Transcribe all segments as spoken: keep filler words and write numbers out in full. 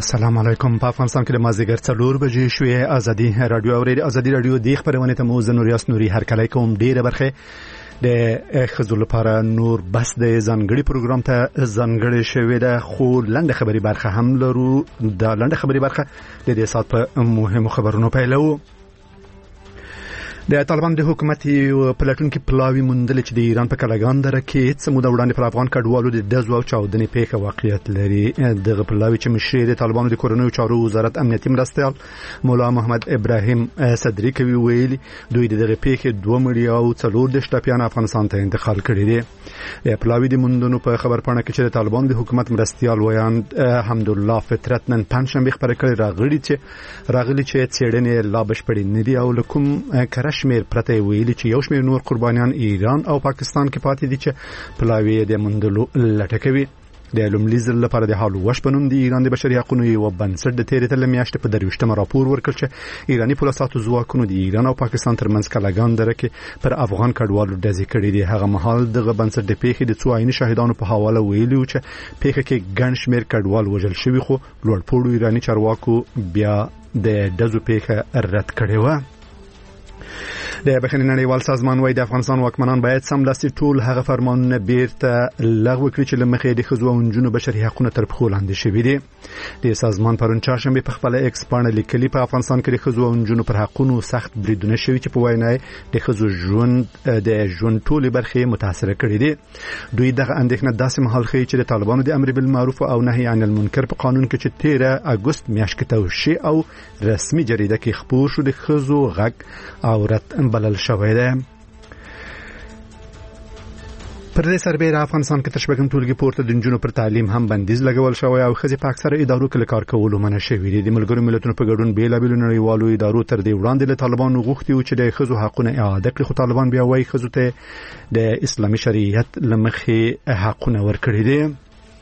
السلام علیکم. په افغانستان کې د مازدیګر څلور بجې شوې. ازادي رادیو اوري. ازادي رادیو د خبرونه ته مو زنوریاس نوري هر کله کوم ډیره برخه د خزو لپاره نور بس د ځانګړي پروګرام ته ځانګړي شوې ده، خو لنډه خبري برخه هم لرو. د لنډه خبري برخه د دې سات په مهمو خبرونو پیلو. د طالبان د حکومت په لټون کې پلاوی مندل چې د ایران په کلاګان دره کې څه موده وړاندې پر افغان کډوالو د دزو او چاودنې پیښه واقعیت لري. دغه پلاوی چې مشر د طالبانو د کورنیو چارو وزارت امنیتي مرستیال مولا محمد ابراهیم صدری کوي ویلي دوی دغه پیښه دوه مړي او څلور د شټاپیان افغانستان ته انتقال کړي دي. د پلاوی د مندونو په خبرپاڼه کې چې د طالبانو د حکومت مرستیال ویان حمدالله فطرت نن پنځشنبه خبرې کړې راغلي چې راغلي چې څېړنې لا بشپړې نه دي او لکم کرش شمیر پرته ویلي چې یو شمیر نور قربانیان ایران او پاکستان کې پاتې دي چې پلاوی د مندلو لټکوي. د لومړي ځل لپاره د حال وش بنوم د ایران د بشري حقوقو یو بنسټ د تیرې تل میاشتې په درويشتمه راپور ورکړ چې ایرانی پولیسو ځواکونو د ایران او پاکستان ترمنځ کلاګان دره کې پر افغان کډوالو ډزې کړې دي. هغه مهال دغه بنسټ د پیښې د څو عیني شاهدانو په حواله ویلي چې پیښه کې ګڼ شمیر کډوال وژل شوي، خو لوړپوړو ایرانی چارواکو بیا د دزو پیښه رد کړې و. د بخښنې نړیوال سازمان وايي د افغانستان واکمنان باید سملاسي ټول هغه فرمانونه بیرته لغوه کړي چې لمخې د ښځو او نجونو بشري حقوقو تر پښو لاندې شوي دي. د سازمان پرون چهارشنبه په خپل ایکس باندې لیکلي په افغانستان کې د ښځو او نجونو پر حقوقو سخت بریدونه شوي چې په وینا د ښځو ژوند د ژوند ټولې برخې متاثر کړي دي. دوی دغه اندېښنه داسې مهال ښیي چې د طالبانو د امر بالمعروف او نهي عن المنکر په قانون کې چې تیرہ اگست میاشت کې توشیح او رسمي جریده کې خپور شو د ښځو غږ او رد بلل شوی دی. پر دې سربېره افغانستان کې تشبګم ټولګي پورته د نجونو پر تعلیم هم بندیز لګول شوی او ښځې په اکثره ادارو کې کار کولو منع شوي دي. د ملګرو ملتونو په ګډون بیلابېلو نړیوالو ادارو تر دې وړاندې له طالبانو غوښتي و چې د ښځو حقونه اعاده کړي، خو طالبان بیا وایي ښځو ته د اسلامي شریعت له مخې حقونه ورکړي دي.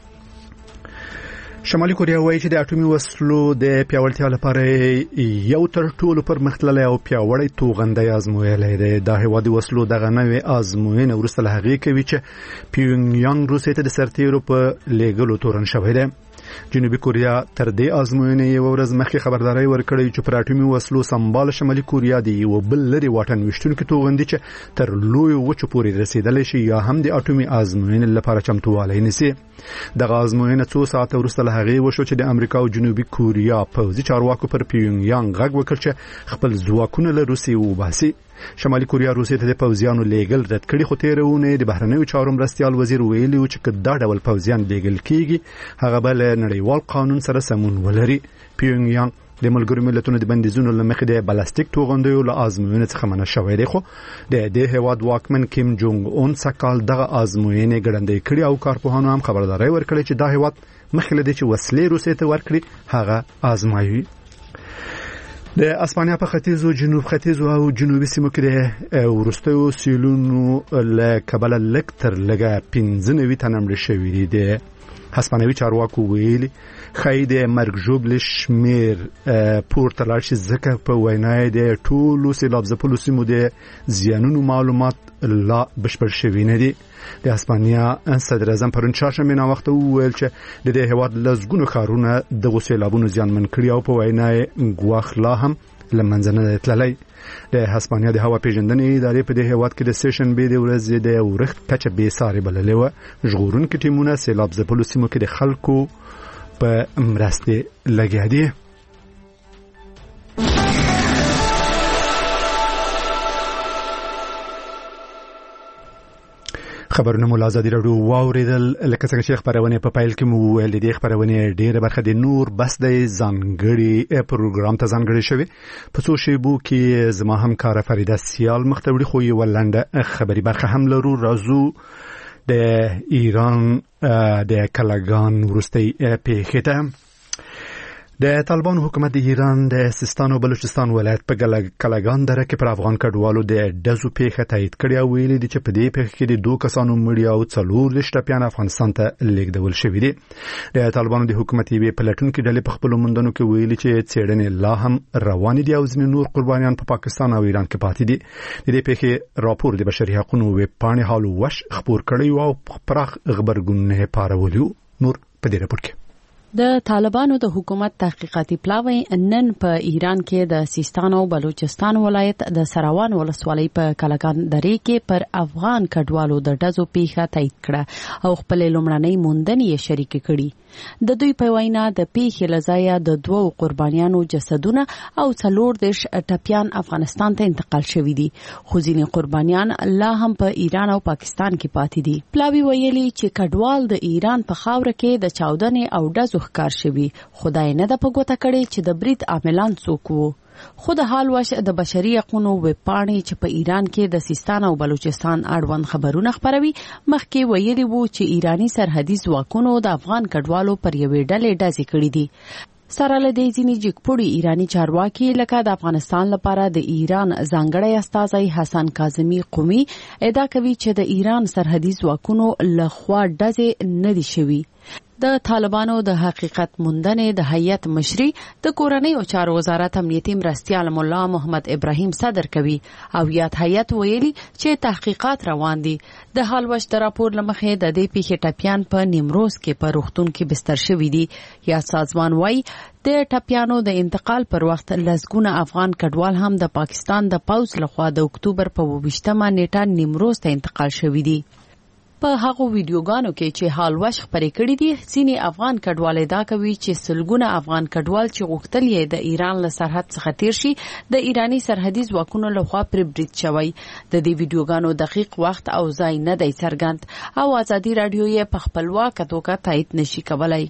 شمالي کوریا وایي چې د اټومي وسلو د پیاوړتیا لپاره یو تر ټولو پرمختللی او پیاوړی توغندی ازمویلی دی. دا هیواد د وسلو دغه نوې ازموینه وروسته له هغې کوي چې پیونګ یانګ روسیې ته د سرتیرو په لیږلو تورن شوی دی. جنوبي کوریا تر دې ازموینې یو ورځ مخکې خبرداري ورکړې چې پر اټومي وسلو سمبال شمالي کوریا دی یو بل لري واټن وشتونکو توغندي چې تر لوی وچو پورې رسیدلی شي یا هم د اټومي ازموینې لپاره چمتووالی نیسي. دغه ازموینه څو ساعته وروسته له هغې وشو چې د امریکا او جنوبي کوریا پوځي چارواکو پر پیونګ یانګ غږ وکړ چې خپل ځواکونه له روسیې وباسي. شمالي کوریا روسیې ته د پوځیانو لیږل رد کړي، خو تېره اونۍ د بهرنیو چارو مرستیال وزیر ویلي و چې که دا ډول پوځیان لیږل کېږي هغه به له نړیوال قانون سره سمون ولري. پیونګ یانګ د ملګرو ملتونو د بندیزونو له مخې د بلاستیک توغندیو له ازموینې څخه منع شوی دی، خو د دې هیواد واکمن کیم جونګ اون سکال دغه ازموینې ګړندۍ کړي او کارپوهانو هم خبرداري ورکړي چې دا هیواد مخکې له دې چې وسلې روسیې ته ورکړي هغه ازمایي. د اسپانیا په ختیځو جنوب ختیځو او جنوبي سیمو کې د وروستیو سیلونو له کبله لږ تر لږه پنځه نوي تنه مړه شوي دي. د هسپانوي چارواکو ویلي ښایي د مرګ ژوبلې شمېر پورته لاړ شي ځکه په وینا یې د ټولو سیلاب ځپلو سیمو د زیانونو معلومات لا بشپړ شوي نه دي. د هسپانیا صدر اعظم پرون چهارشنبه ناوخته وویل چې د دې هیواد لسګونو ښارونه دغو سیلابونو زیانمن کړي او په وینا یې ګواښ لا هم له منځه نه دی تللی. د هسپانیا د هوا پیژندنې ادارې په دې هیواد کې د سیشنبې د ورځې د اورښت کچه بې ساري بللې وه. ژغورونکي ټیمونه سیلاب ځپلو سیمو کې د خلکو په مرستې لګیا دي. خبرونه مو ازادي رادیو واوریدل. لکه څنګه چې خبرونه په پایل کې مو ویل دي خبرونه ډیره برخه د نور بس د ځانګړي پروګرام ته ځانګړي شوی. په څو شیبو کې زما همکار فریده سیال مختوری خو یو ولنده خبري برخه هم لرو. راځو د ایران د کلاګان ورستي پیښه ته. د طالبان حکومت د ایران د سیستان او بلوچستان ولایت په کلاګان دره کې پر افغان کډوالو د دزو پیښه تایید کړې او ویلي دي چې په دې پیښه کې د دوه کسانو مړي او څلور لشټپیان افغانستان ته لیږدول شوي دي. د طالبانو د حکومت یې په لټونکو ډلې په خپل مندونو کې ویلي چې څېړنې لا هم روانې دي او ځینې نور قربانیان په پاکستان او ایران کې پاتې دي. د دې پیښې راپور د بشري حقوقو ویب پاڼې حال وش خبر کړی او پراخ خبرګون نه پارولیو. نور په دې راپور کې د طالبانو د حکومت تحقیقاتي پلاوی نن په ایران کې د سیستان او بلوچستان ولایت د سراوان ولسوالۍ په کلکان درې کې پر افغان کډوالو د ډزو پیښه تایید کړه او خپل لومړنۍ موندنې شریک کړي. د دوی په وینا د پیښې لزایا د دوو قربانیانو جسدونه او څلور دیش ټپیان افغانستان ته انتقال شوي دي، خو ځینې قربانیان لا هم په ایران او پاکستان کې پاتې دي. پلاوی ویلي چې کډوال د ایران په خاوره کې د چاودنې او ډزو ښکار شوي، خدای نه د پګوته کړي چې د برید عاملان څوک وو. خو د حال وش د بشري حقوقو ویب پاڼې چې په ایران کې د سیستان او بلوچستان اړوند خبرونه خپروي مخکې ویلي وو چې ایرانی سرحدي ځواکونو د افغان کډوالو پر یوې ډلې ډزې کړې دي. سره له دې ځینې جګپوړي ایرانی چارواکي لکه د افغانستان لپاره د ایران ځانګړی استازی حسن کاظمی قومي ادعا کوي چې د ایران سرحدي ځواکونو لخوا ډزې نه دي شوي. د طالبانو د حقیقت موندنې د هیئت مشري د کورنۍ او چارو وزارت امنیتي مرستیال مولا محمد ابراهیم صدر کوي او یاد هیئت ویلي چې تحقیقات روان دي. د حال وش د راپور لمخې د دې پیښې ټپیان په نیمروز کې په روغتون کې بستر شوي دي. یا سازمان وايي د ټپیانو د انتقال پر وخت لسګونه افغان کډوال هم د پاکستان د پوځ لخوا د اکتوبر په اوویشتمه نیټه نیمروز ته انتقال شوي دي. په هغه ویډیوګانو کې چې حال وش خبرې کړې دي ځینې افغان کډوال ادعا کوي چې سلګونه افغان کډوال چې غوښتل یې د ایران له سرحد څخه تیر شي د ایرانی سرحدي ځواکونو لخوا پر برید شوی. د دې ویډیوګانو دقیق وخت او ځای نه دی څرګند او ازادي رادیو یې په خپلواکه توګه تایید نشي کولای.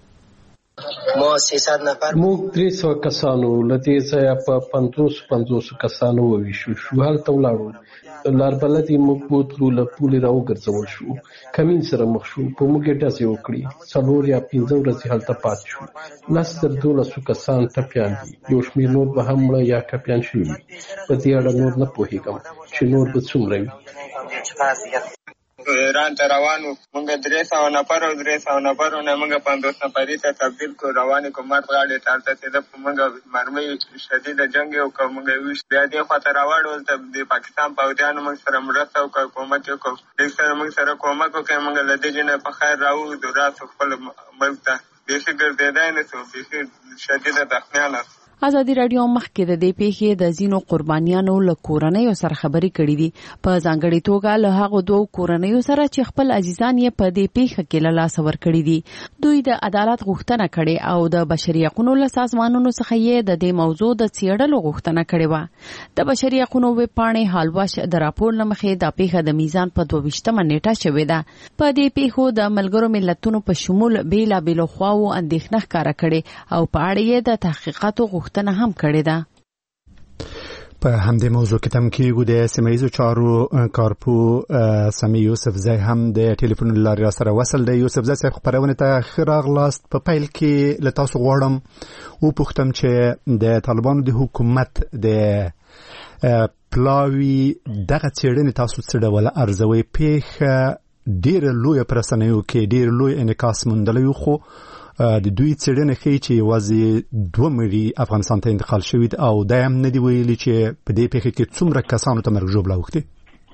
موږ درې سوه کسانو له دې ځایه په پنځوس پنځوس کسانو وویشو شو. هلته ولاړو لار بلدې موږ بوتلو له پولې راوګرځول شو، کمین سره مخ شو، په موږ یې ډزې وکړې. څلور یا پنځه ورځې هلته پاتې شو. لس تر دولسو کسان ټپیان دي، یو شمېر نور به هم مړه یا ټپیان شوي. په دې اړه نور نه پوهېږم چې نور به څومره وي. ایران ته روانو موږ درې سوه نفر او درې سوه نفرو نه موږ پنځوس نفري ته تبدیل کړو. روان حکومت غاړې ته رسېده په موږ مرمۍ شدیده جنګ یې وکړو. موږ یې ویشت بیا دې خواته راواړول ته د پاکستان پوځیانو موږ سره مرسته وکړه، کومک یې وکړو. دې سره موږ سره کومک وکړی. موږ له دې جنه په خیر راووځو راسو خپل ملک ته. بیخي ګرځېدی نه سو، بیخي شدیده زخمیان است. ازادي رادیو مخکې د دې پیښې د ځینو قربانیانو له کورنیو سره خبرې کړې دي، په ځانګړې توګه له هغو دوو کورنیو سره چې خپل عزیزان یې په دې پیښه کې له لاسه ورکړي دي. دوی د عدالت غوښتنه کړې او د بشري حقوقو له سازمانونو څخه یې د دې موضوع د څېړلو غوښتنه کړې وه. د بشري حقوقو ویب پاڼې حالوش د راپور له مخې دا پیښه د میزان په دوه ویشتمه نیټه شوې ده. په دې پیښو د ملګرو ملتونو په شمول بېلابېلو خواوو اندېښنه ښکاره کړې او په اړه یې د تحقیقاتو غوښتنه هم کړې ده. په همدې موضوع کې تم کېږو د سیمه ییزو چارو کارپو سامي یوسف زی هم د ټلیفون له لارې سره وصل دی. یوسف زی صاحب خبرونه ته ښه راغلاست. په پیل کې له تاسو غواړم وپوښتم چې د طالبانو د حکومت د پلاوي دغه څېړنې تاسو څه ډول ارزوئ؟ پیښه ډېره لویه په رسنیو کې ډېر لوی انعکاس موندلی و، خو د دوی څېړنه ښیي چې یوازې دوه مړي افغانستان ته انتقال شوي دي او دا هم نه دي ویلي چې په دې پیښه کې څومره کسانو ته مرګ ژوبله اوښتې.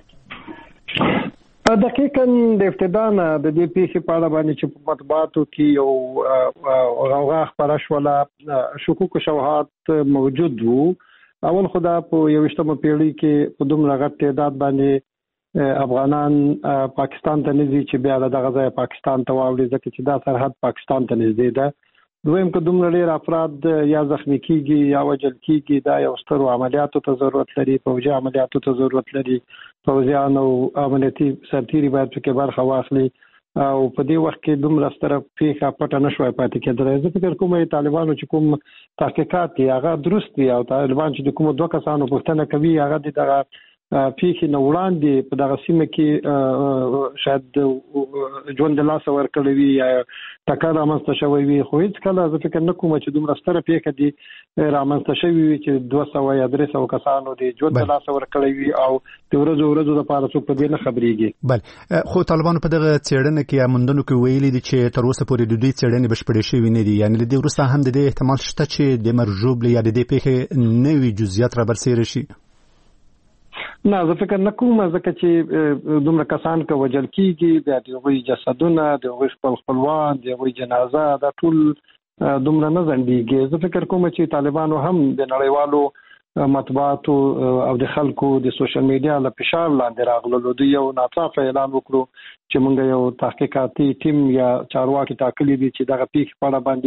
دقیقاً د ابتدا نه د دې پیښې په اړه باندې چې په مطبوعاتو کې یو غوغا خپره شوله، شکوک و شبهات موجود وو. اول خو دا په یوویشتمه پیړۍ کې په دومره غټ تعداد باندې افغانان پاکستان ته نږدې چې بیا له دغه ځایه پاکستان ته واوړي، ځکه چې دا سرحد پاکستان ته نږدې ده. دویم که دومره ډېر افراد یا زخمي کېږي یا وژل کېږي، دا یو سترو عملیاتو ته ضرورت لري، پوځي عملیاتو ته ضرورت لري. پوځیان او امنیتي سرتېري باید پکې برخه واخلي او په دې وخت کې دومره ستره پیښه پټه نه شوای پاتې کېدلی. زه فکر کوم طالبانو چې کوم تحقیقات دي هغه درست دي او طالبان چې د کومو دوه کسانو پوښتنه کوي هغه د دغه پیښې نه وړاندې په دغه سیمه کې شاید ژوند د لاسه ورکړی وي یا ټکر رامنځته شوی وي، خو هېڅ کله زه فکر نه کوم چې دومره ستره پیښه دي رامنځته شوې وي چې دوه سوه یا درې سوه کسانو د ژوند د لاسه ورکړی وي او د ورځو ورځو لپاره څوک په دې نه خبرېږي. بله، خو طالبانو په دغه څېړنه کې یا موندنو کې ویلي دي چې تر اوسه پورې د دوی څېړنې بشپړې شوي نه دي، یعنې له دې وروسته هم د دې احتمال شته چې د مرګ ژوبلې یا د دې پیښې نوي جزئیات رابرسېره شي. نه زه فکر نه کوم ځکه چې دومره کسان که وجل کیږي بیا د هغوی جسدونه د هغوی خپل خپلوان د هغوی جنازه دا ټول دومره نه ځنډیږي. زه فکر کوم چې طالبانو هم د نړیوالو مطبوعاتو او د خلکو د سوشل میډیا له فشار لاندې راغللو دوی یو ناڅاپه اعلان وکړو چې موږ یو تحقیقاتي ټیم یا چارواکي ټاکلي دي چې دغه پیښې په اړه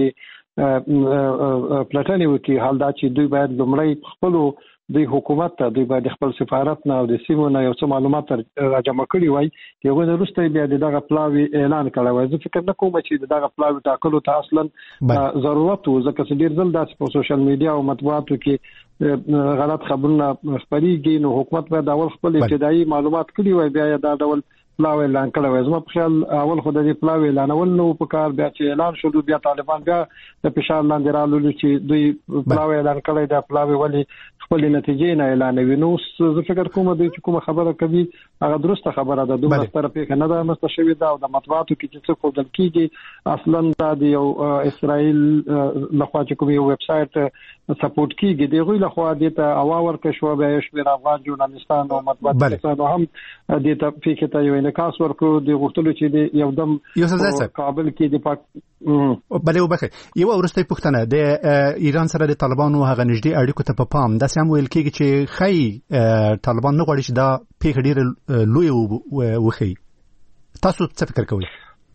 باندې پلټنې وکړي. حال دا چې دوی باید لومړی خپلو د حکومت ته دوی باید خپل سفارت نه او د سیمو نه یو څه معلومات راجمع کړي وای چې هغه وروسته بیا دغه پلاوی اعلان کړی وای. زه فکر نه کوم چې دغه پلاوی ټاکلو ته اصلا ضرورت و ځکه چې ډیر ځل داسې په سوشل میډیا او مطبوعاتو کې غلط خبرونه خپرېږي نو حکومت باید اول خپل ابتدایي معلومات کړي وای بیا دا ډول پلاوی اعلان کړی وای. زما په خیال اول خو د دې پلاوی اعلانول نو په کار بیا چې اعلان شو بیا طالبان بیا د فشار لاندې رالول چې دوی پلاوی اعلان کړی دا پلاوی ولی خپل نتیجې نه اعلانوي. نو زه فکر کوم دوی چې کومه خبره کوي هغه درسته خبره ده دومره ستره پیښه نه ده مستشوي ده او د مطبوعاتو کې چې څه خودل کیږي اصلا دا د یو اسرائیل لخوا چې کوم یو ویب سټ سپورټ کیږي دی غوی لخوا د ته اواور کې شو بیا شمیر افغان ژورنالستان او مطبوعات هم د ته پیښه ته یو انعکاس ورکړو د غوښتلو چې د یو دم کابل کې د پاک بلې وبخې یو ورسته پښتنه د ایران سره د طالبانو هغه نږدې اړیکو ته په پام د سم ویل کېږي چې خی طالبان نه غواړي چې دا پیښه ډېر لوی وخی. تاسو څه فکر کوئ؟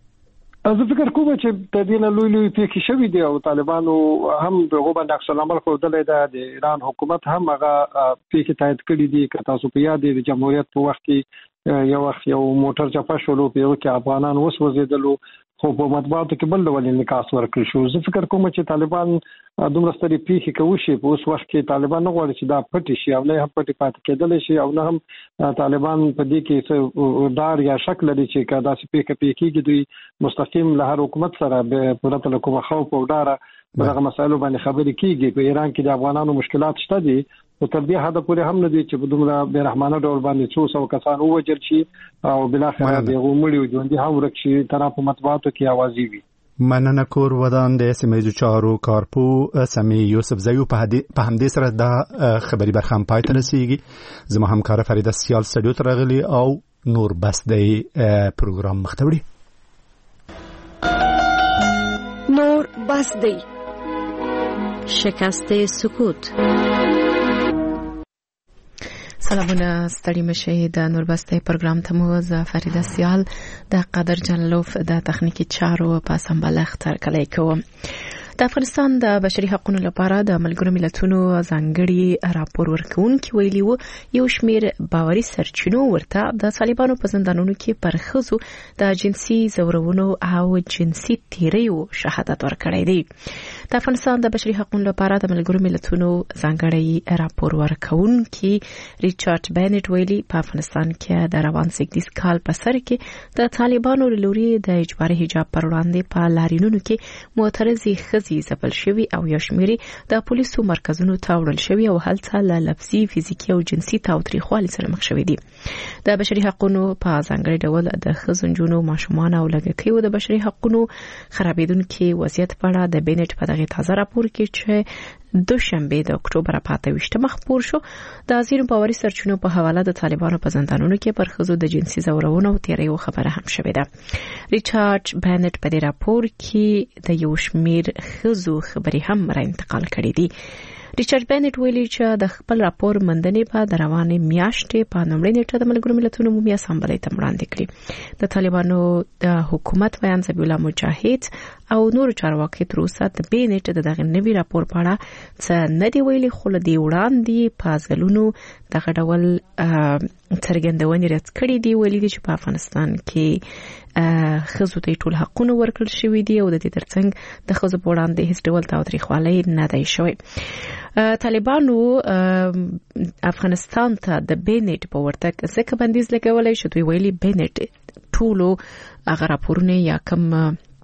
زه فکر کوم چې د دې نه لوی لوی پیښې شوې دي او طالبانو هم دغه باندې عکس العمل ښودلی ده. د ایران حکومت هم هغه پیښې تایید کړې دي. که تاسو په یاد د جمهوریت په وخت کې یو وخت یو موټر چپه شولو په یو کې افغانان وسوځېدلو خو په مطبوعاتو کې بل ډول انعکاس ورکړل شو. زه فکر کوم چې طالبان دومره سترې پیښې کوي په اوس وخت کې طالبان نه غواړي چې دا پټ شي او نه هم پټ پاتې کېدل شي او نه هم طالبان په دې کې څه ډار یا شک لري چې کدا چې پیښه پیښه کېږي دوی مستقیم له هر حکومت سره به پرته له کومه خوف او ډار دغه مسایلو باندې خبرې کیږي. په ایران کې د افغانانو مشکلات شته دي او تر دې حد پورې هم نه دي چې په دومره بې رحمانه ډول باندې څو سو کسان ووجل شي او بلاخره دغه مړي ژوندۍ هم ورک شي تر په مطبوعاتو کې اوازې وي. مننه کور ودان د سیمایي چارو کارپو سمي یوسف زیو په همدې سره د خبري برخه هم پای ته رسیږي. زما همکار فریده سیال سټډیو ته راغلی او نور بس د پروګرام مختوړي نور بس دی شکست سکوت. سلامونه ستړي مشه د نوربسته پروګرام ته مو ز فریده سیال د قدر جللوف د تخنیکی چارو په سمبالښت تر کلی کوم. د افغانستان د بشري حقوقو لپاره د ملګرو ملتونو ځانګړي راپور ورکونکي ویلي وو یو شمیر باوري سرچینو ورته د طالبانو په زندانونو کې پر ښځو د جنسي زورونو او جنسي تیریو شهادت ورکړی دی. د افغانستان د بشري حقوقو لپاره د ملګرو ملتونو ځانګړي راپور ورکونکي ریچارډ بینټ ویلي په افغانستان کې د روان سیګدیس کال په سر کې د طالبانو لوري د اجباري حجاب پر وړاندې په لارینونو کې معترضي زبل شوی او یو شمیري د پولیسو مرکزونو ته وړل شوی او هلته له لفظي فزیکي او جنسي تاوتریخوالي سره مخ شوی دي. د بشري حقوقو په ځانګړي ډول د خزونجونو ماشومان او لګکیو د بشري حقوقو خرابېدونکو وضعیت په اړه د بینټ په دغه تازه راپور کې چې دوشنبه د اکتوبر په اته ویشتمه خبر شو د ازینو باوري سرچینو په حواله د طالبانو په زندانونو کې پر خزو د جنسي زورونو او تیریو خبره هم شوې ده. ریچارډ بینټ په دې راپور کې د یو شمیر خزو خبري هم را انتقال کړې دي. ریچارډ بینټ ویلي چې د خپل راپور مندنې په د روانې میاشتې په لومړۍ نیټه د ملګرو ملتونو عمومي اسامبلې ته وړاندې کړې. د طالبانو د حکومت ویان ذبیح الله مجاهد او نور چارواکي تر اوسه د بینټ د دغه نوي راپور په اړه څه نه دی ویلي خو له دې وړاندې په ځلونو دغه ډول څرګندونې رد کړې دي. ویلي دي چې په افغانستان کې خزو ته ټول حقونه ورکړل شوي دي او د دې ترڅنګ د خزو په وړاندې هیڅ ډول تاوتریخوالي نه دی شوی. طالبانو افغانستان ته د بینټ په ورتګ ځکه بندیز لګولای شو. دوی ویلي بینټ ټولو هغه راپورونه یا کوم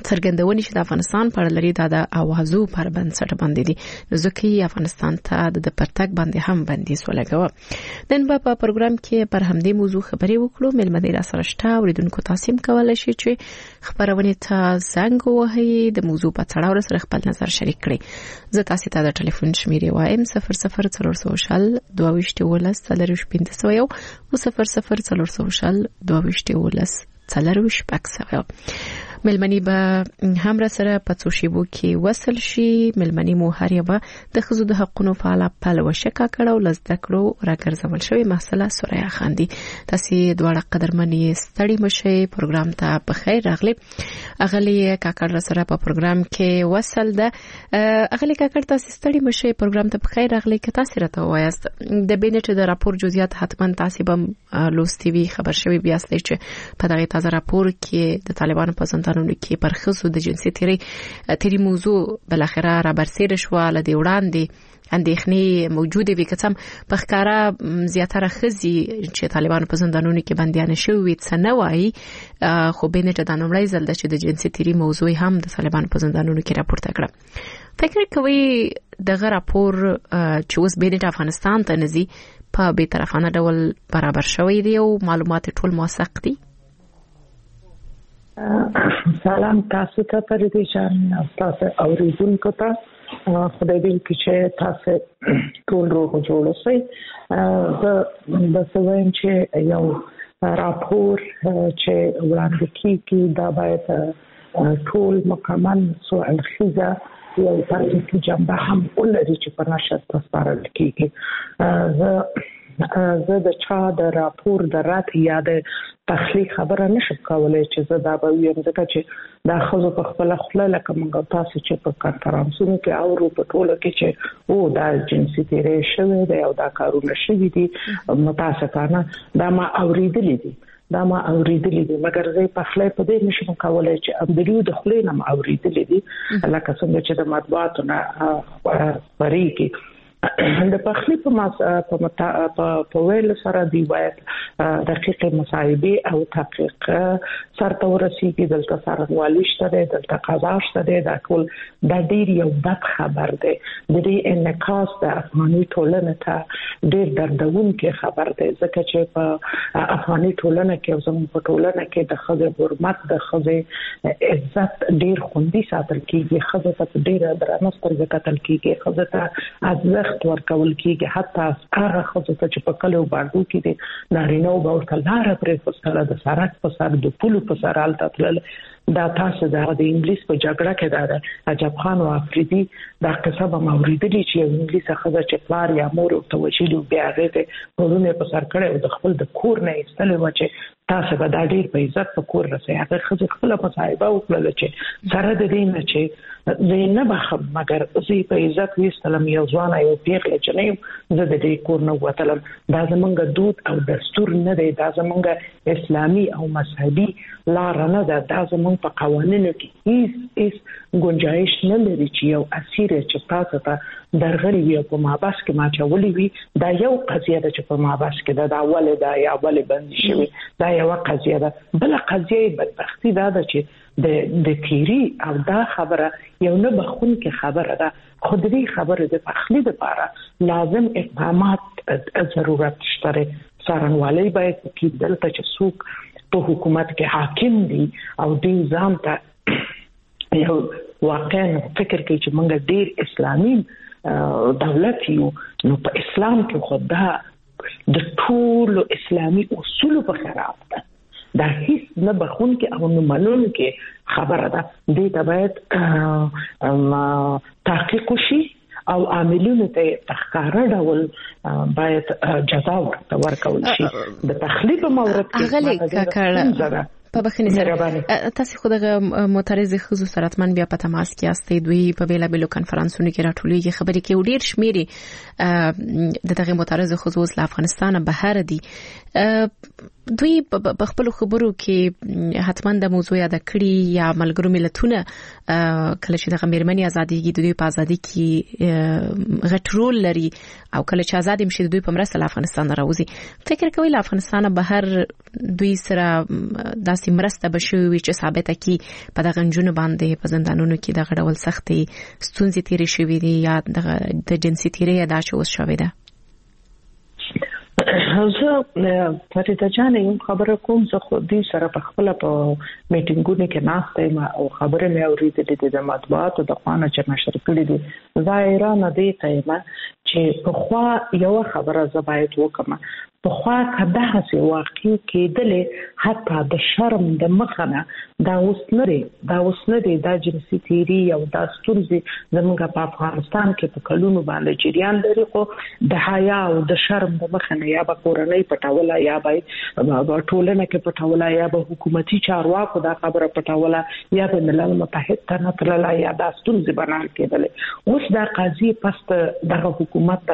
څرګندونې چې د افغانستان په اړه لري دا د اوازو پر بنسټ باندې دي نو ځکه افغانستان ته د پرتګ باندې هم بندیز ولګاوه. نن په پروګرام کې پر همدې موضوع خبرې وکړو. ملمنې را سره شته اوریدونکو تاسو هم کولای شئ چې خبرونه ته زنګ ووهئ د موضوع په اړه سره خپل نظر شریک کړئ. زه تاسو ته د ټلیفون شمیرې وایم صفر صفر څلور سوه شل دوه ویشت ولس څلور پنځه سوه یو او صفر صفر څلور سوه شل دوه ویشت ولس څلور شپږ سوه. ملمنی به هم را سره په څو شیبو کې وصل شي. ملمنی مو هر یو د ښځو د حقوقو په اړه پلوه شکا کړو لزده کړو راګرځول شوی مسله سوریا خاندي. تاسو دواړه قدرمنې ستړي مشه پروګرام ته په خیر راغلي. اغلی کاکړ را سره په پروګرام کې وصل ده. اغلی کاکړ تاسو ستړي مشه پروګرام ته په خیر راغلي. که تاسو راته وایاست د بینټ د راپور جزئیات حتما تاسو به لوستي وي خبر شوی بیا ستې چې په دغه تازه راپور کې د طالبانو په ځانونو کې پر خصو د جنسي تیری تیری موضوع بل اخره را برسېره شو لدی وړاندې اندېښنې موجوده وي که څم په ښکارا زیاتره خزي چې طالبانو په زندانونو کې بنديان شوي څه نه وایي خو به نه د نومړی ځل چې د جنسي تیری موضوع هم د طالبانو په زندانونو کې راپورته کړه. فکر کوي دغه راپور چې اوس به د افغانستان ته نزي په به طرفانه ډول برابر شوی دی او معلومات ټول موثق دي؟ سلام تاسو ته پردي جان تاسو اوریدونکو ته خدای دې چې تاسو ټول روغ جوړ اوسئ. زه د سویم چې یو راپور چې وړاندې کیږي دا باید ټول مکمل سوال خیزه یو تاریخي جنبه هم ولري چې په نشر تسپارل کیږي. زه زه د چا د راپور د رات یا د تخلیق خبره نشم کولای چې زه دا به ویم ځکه چې دا خزو په خپل خپل لکه موږ تاسو چې په کانفرنسونو کې اورو په ټوله کې چې او دا جنسي تیری شوی دی او دا کارونه شوي دي متاسفانه دا ما اوریدلې دي دا ما اوریدلې دي مګر زه په خپل په دې نشم کولای چې امدلیو د خپل نه اوریدلې دي لکه څنګه چې د مطبوعاتو نه پریږي د پخلی په ماس په ویل سره دی باید دقیق مصاحبه او تحقیق سره ورسیږي. دلته څارنوالي شته دلته قضا شته دا ټول د ډیر یو بد خبر دی. د دې انعکاس د افغاني ټولنې ته ډیر دردونکې خبر دی ځکه چې په افغاني ټولنه کې زموږ په ټولنه کې د ښځې حرمت د ښځې عزت ډیر خوندي ساتل کیږي. ښځې ته ډیر درنه سترګې کتل کیږي. ښځې ته ارزښت ورکول کیږي. حتی هغه ښځې ته چې په کلیو باندې کې دي نارینه او ورته لار پرې فسره د سړک په سر د پولو په سر حالت تل دا تاسو د انګلیس په جګړه کې دا عجب خان او افریدي دا قصه به موریدلی چې انګلیس ښځه چې پلار یا مور او توجیل بیا غته ورونه په سر کړي او د خپل د کور نه ایستل و چې تاسو به دا ډیر په عزت په کور رسې. هغه ښځه خپل مصاحبه وکړه چې سره د دې نه چې زه نه بخم مګر زه په عزت وستلم یو ځوان یو پیغله چې نه زه د دې کور نه وتلم. دا زمونږ دود او دستور نه دی. دا زمونږ اسلامي او مذهبي لار نه ده. دا زمونږ په قوانینو کې هیڅ هیڅ گنجائش نه لري چې یو اسیر چې تاسو ته درغلي وي په مابس کې ما چولې وي دا یو قضیه ده چې په مابس کې دا اول دا یا اول باندې شوی دا یو قضیه ده. بل قضیه بدبختی دا ده چې د د تیری او دا خبره یو نه بخون کې خبره ده. خو دې خبره د پخلی لپاره لازم اقدامات ضرورت شته. څارنوالي باید کې دلته چې څوک په حکومت کې حاکم دي او دې ځان ته یو واقعا فکر کوي چې موږ ډیر اسلامي دولت یو نو په اسلام کې خدا د ټول اسلامي اصول په خلاف ده. دا هیڅ نه بخون کې او نه منون کې خبره ده. دې ته باید تحقیق وشي او عاملونو ته تخکاره ډول باید جزا ورکول شي. د تخلیق مورد کې په بخښنې سره تاسو خو دغه معترض ښځو سره اتمن بیا په تماس کې یاستئ. دوی په بیلا بیلو کنفرانسونو کې راټولېږي خبرې کوي ډېر شمیرې د دغه معترض ښځو اوس له افغانستانه بهر دي. دوی په خپل خبرو کې حتما د موضوع یاد کړی یا ملګرو ملتونه کله چې د میرمنې ازادي د دوی په ازادي کې غټ رول لري او کله چې آزاد شي دوی په مرسته افغانستان راوځي. فکر کوي له افغانستان بهر دوی سره داسې مرسته بشوي چې ثابته کی په دغه جنونو باندې په زندانونو کې د غړول سختي ستونزې تیرې شوې دي یا د جنسي تیرې ادا شوې شوې ده. زه فريده جان یو خبره کوم زه خو دې سره په خپل په میټینګونو کې ناشته ما او خبره مې اورېدلې د مطبوعاتو د خوانه چې نشر کړې دي ظاهرانه دې ته ما چې په خوا یو خبره زه باید وکم په خوا کده سي واقعي کېدلې حتی د شرم د مخنه دا اوس نه دا اوس نه دا جنسي تیری او دا ستونزې زموږ په افغانستان کې په کلونو باندې جریان لري خو د حیا او د شرم د مخنه یا به کورنۍ پټاوله یا به ټولنه کې پټاوله یا به حکومتي چارواکو دا خبره پټاوله یا به ملل متحد ته نه تللا یا دا ستونزې بنان کېدلې اوس دا قاضي پست دغه حکومت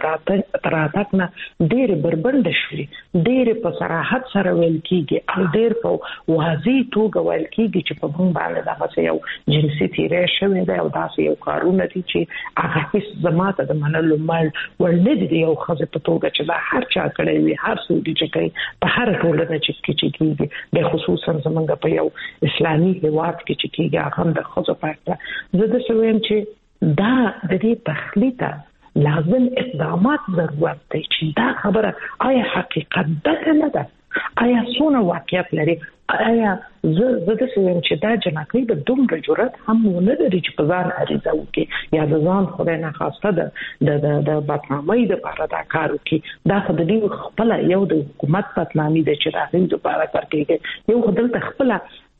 تراتک نه ډېر بربند شوی ډېر په صراحت سره ویل کیږي او ډېر په واضح توګه ویل کیږي چې په موږ باندې دا یو جنسي تیری شوی دی او دا یو کارونه دي چې هغه هیڅ زماته د منلو مال ولې دی یو خزه په توګه چې دا هر چا کړی وي هر څوک چې کوي په هر ټولنه چې کیږي د خصوصا زمونږ په یو اسلامي هیواد کې چې کیږي هغه د خزه پاتې زه د شویم چې دا د دې تخلیته لازم اقدامات ضرورت دی چې دا خبره آیا حقیقت ده نه ده آیا څونه واقعیت لري آیا زه زه د سویم چې دا جنکې د دومره جرأت هم نه لري چې په ځان اړیزه وکړي یا د ځان خدای نه خواسته ده د د بدنامۍ لپاره دا کار وکړي دا خو د دې خپل یو د حکومت بدنامي ده چې دا هیڅ لپاره کار کوي یو خدای ته خپل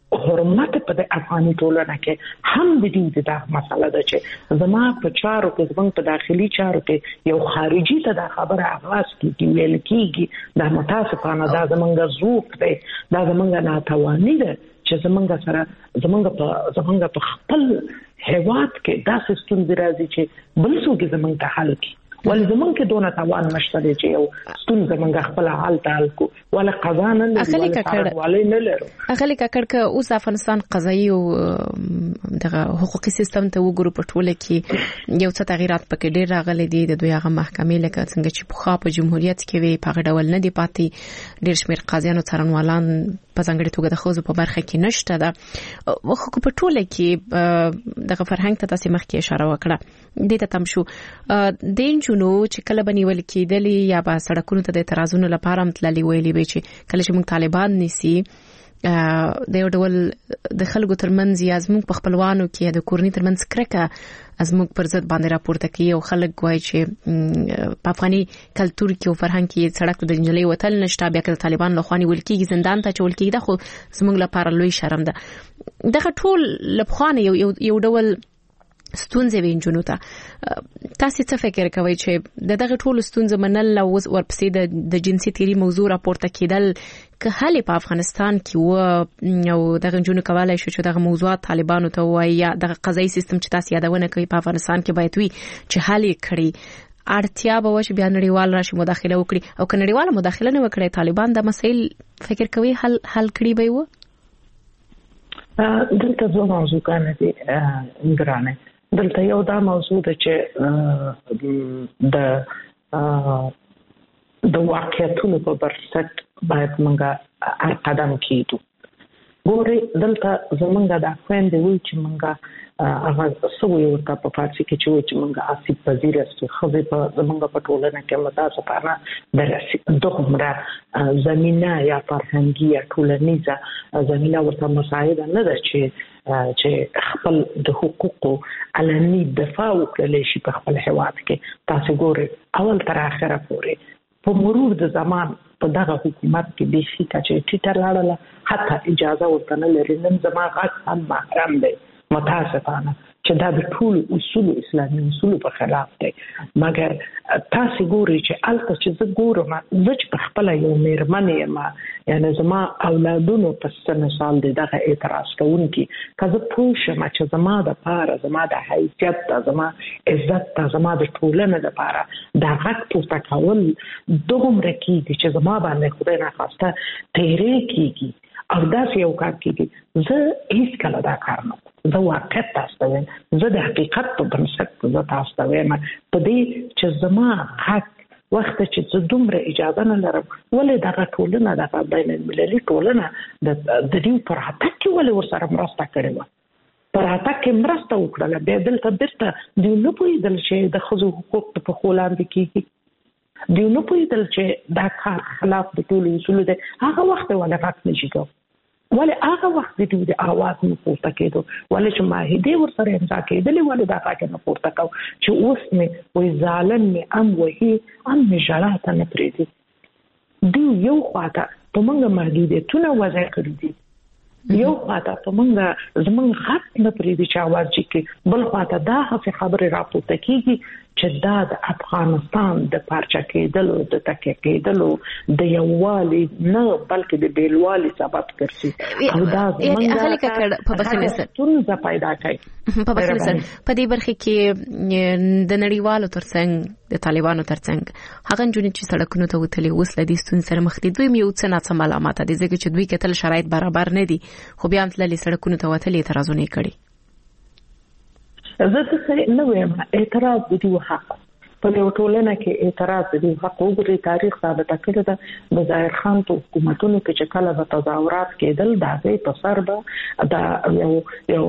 حرمت په د افغاني ټولنه کې هم د دې د مسله ده چې زما په چارو کې زمونږ په داخلي چارو کې یو خارجي ته دا خبره اغاز کیږي ویل کیږي دا متاسفانه دا زمونږ ضعف دی دا زمونږ ناتواني ده چې زمونږ سره زمونږ په زمونږ په خپل هیواد کې دا ستونزې راځي چې بل څوک زمونږ ته حل کړي ول زمونږ کې دونه توان نشته چې یو ستونزه زمونږ خپل حال تعال کو ولا قضا نه لري ولا نه لري اخلي ککړ ک اوس افغانستان قضایي او دغه حقوقي سیستم ته وګورو په ټوله کې یو څه تغیرات پکې ډېر راغلي دي د دوی هغه محکمې لکه څنګه چې په خاطر جمهوریت کې وي په غډول نه دی پاتې ډېر شمېر قاضیانو څارنوالان په ځانګړي توګه د خوځو په برخه کې نشته ده خو په ټوله کې دغه فرهنګ ته تاسو مخکې اشاره وکړه د ته تم شو د نو چې کله بنیول کېدلی یا با سړکونو ته د اعتراضونو لپاره متللي ویلي به چې کله چې موږ طالبان نيسي د یو ډول د خلکو ترمنځ یا زموږ په خپلوانو کې د کورنۍ ترمنځ کرکه از موږ پر ضد باندې راپورته کوي او خلک وایي چې په افغاني کلتور کې او فرهنګ کې سړک ته د انجلۍ وتل نشته بیا که طالبان له خواني ولکېږي زندان ته چول کېږي خو زموږ لپاره لوی شرم ده دغه ټول لبخانه یو یو ډول ستونزې وینځونو ته تاسو څه فکر کوئ چې د دغه ټول ستونزې منل او ورپسې د جنسي تیری موضوع راپورته کېدل که حل په افغانستان کې و او دغه جنونو کولای شو چې دغه موضوعات طالبانو ته وایي یا دغه قضایي سیستم چې تاسو یادونه کوي په افغانستان کې باید وي چې حل کړي اړتیا به وشي بیا نړیوال راشي مداخله وکړي او که نړیواله مداخله نه وکړي طالبان د مسایل فکر کوي حل حل کړي به و دلته زه موضوع کنه دي ګرانه دلته یو دا موضوع ده چې د د واقعیتونو په برسټ باید موږ هر قدم کېدو ګوري دلته زمونږ د خويندې وی چې موږ هغه سوي ورته په فارسي کې چې وی چې موږ اصلي پذیر استو خو په زمونږ په ټولنه کې متاسفانه د دغه زمينه یا فرهنګي یا ټولنیزه زمينه ورته مساعده نه ده چې چې خپل د حقوقو علني دفاع وکړي شي په خپل هیواد کې تاسو ګورئ اول تر اخره پورې په مرور د زمان په دغه حکومت کې د شي چې ټیټر لاړه حتی اجازه ورته نه لري نن زما غږ هم محرم دی متاسفانه چې دا د ټول اصول اسلامي اصول په خلاف دی. مګر تاسو ګورئ چې الته چې زه ګورم زه چې په خپل یو میرمن یم یعنی زما اولادونو په سن سال دي دغه اعتراض کوونکی کله پوه شم چې زما د پاره زما د حیثیت د زما عزت د زما د ټولنې د پاره دا غږ پورته کول دومره کیږي چې زما باندې خدای نه خواسته تیرې کیږي او دا یو کار کیږي زه هیڅ کله دا کار نه زه واقعیت تاسو ته وایم زه د حقیقت په بنسټ زه تاسو ته وایم په دې چې زما حق وخت چې زه دومره اجازه نه لرم ولې دغه ټولنه دغه بین المللي ټولنه د دې پر حق کې ولې ورسره مرسته کړې وه پر حق کې مرسته وکړله بیا دلته بیرته دوی نه پوهېدل چې د ښځو حقوق په پښو لاندې کېږي دوی نه پوهېدل چې دا کار خلاف د ټولو اصولو دی هغه وخت یې ولې غږ نه شي کولی ولې هغه وخت د دوی د اواز نه پورته کېدو ولې چې معاهدې ورسره امضا کېدلې ولې دا غږ نه پورته کوو چې اوس مې وایي ظالم مې ام وهي ام مې ژړا ته نه پرېږدي دوی یو خواته په موږ محدودیتونه وضع کړي دي یو خواته په موږ زموږ غږ نه پرېږدي چې اواز جګ بل خواته دا هسې خبرې راپورته کېږي چې دا د افغانستان د پارچه کېدلو د تکیه کېدلو د یووالي نه بلکې د بیلوالي سبب ګرځي او دا زمونږ په بخښنه سره ستونزه پیدا کوي په بخښنه سره په دې برخه کې د نړیوالو ترڅنګ د طالبانو ترڅنګ هغه جنونی چې سړکونو ته وتلي اوس لدی ستونزې سره مخ دي دوی یو څه ناڅه علامات دي ځکه چې دوی کتل شرایط برابر نه دي خو بیا هم تللي سړکونو ته وتلي اعتراضونه کړي زه څه نه وایم اعتراض د دې حق په یو ټولنه کې اعتراض د دې حق وګوري تاریخ ثابت کړی ده د ظاهر خان په حکومتونو کې چې کله د تظاهرات کېدل دا غي په سر به دا یو یو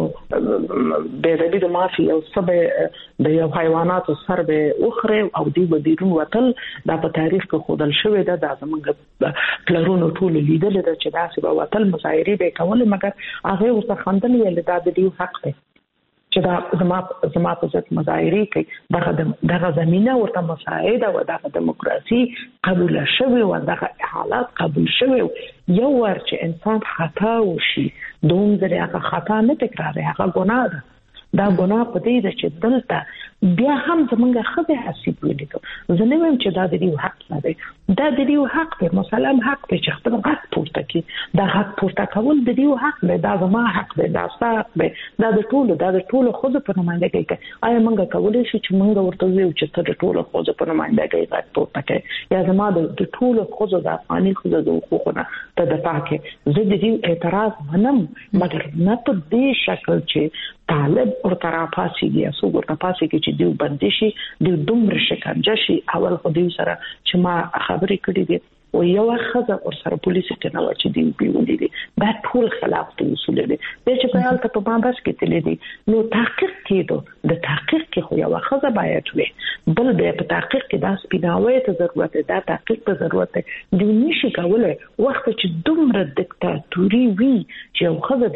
به د مافي او سبه د یو حیواناتو سر به اوخره او دی به بیرون وتل دا په تاریخ کې خودل شوی ده د زمونږ پلرونو ټول لیدل ده چې داسې به وتل مظاهره به کول مګر هغه ورته خندل ویل دا د دې حق دی چې دا زما زما په ځت مظاهره کوي دغه دغه زمينه ورته مساعده او دغه دیموکراسي قبول شوی او دغه حالات قبول شوی یو ور چې انسان خطا وشي دوم ځای هغه خطا نه تکراري هغه ګناه ده دا ګناه په دې ده چې دلته بیا هم زمونږ خبره حساب ولیکو زه نه وایم چې دا د دې حق نه دی دا د دې حق دی مسلم حق دی چې خپل حق پورته کی دا حق پورته کول د دې حق دی دا زما حق دی دا حق دی دا د ټولو دا د ټولو خود په نمائندګۍ کې آیا موږ کولای شو چې موږ ورته ویو چې ته د ټولو خود په نمائندګۍ حق پورته کې یا زما د ټولو خود د افغاني خود د حقوقونه ته د پاکه زه د دې اعتراض منم مګر نه په دې شکل چې طالب او طرفاسي دي اسو ورته پاسي کې چې دیو بندشي دیو دومره شکنجه شي اول خو دیو سره چې ما خبرې کړې دي او یو خزه او سره پولیس ته نه چې دیو پیوندې دي دا ټول خلاف دي اصول دي چې په حال ته په باندې بس کې تلې دي نو تحقیق کېدو د تحقیق کې خو یو خزه باید وي بل به په تحقیق کې دا سپیناوي ته ضرورت ده دا تحقیق ته ضرورت ده دی نشي کولای وخت چې دومره دیکتاتوري وي چې یو خزه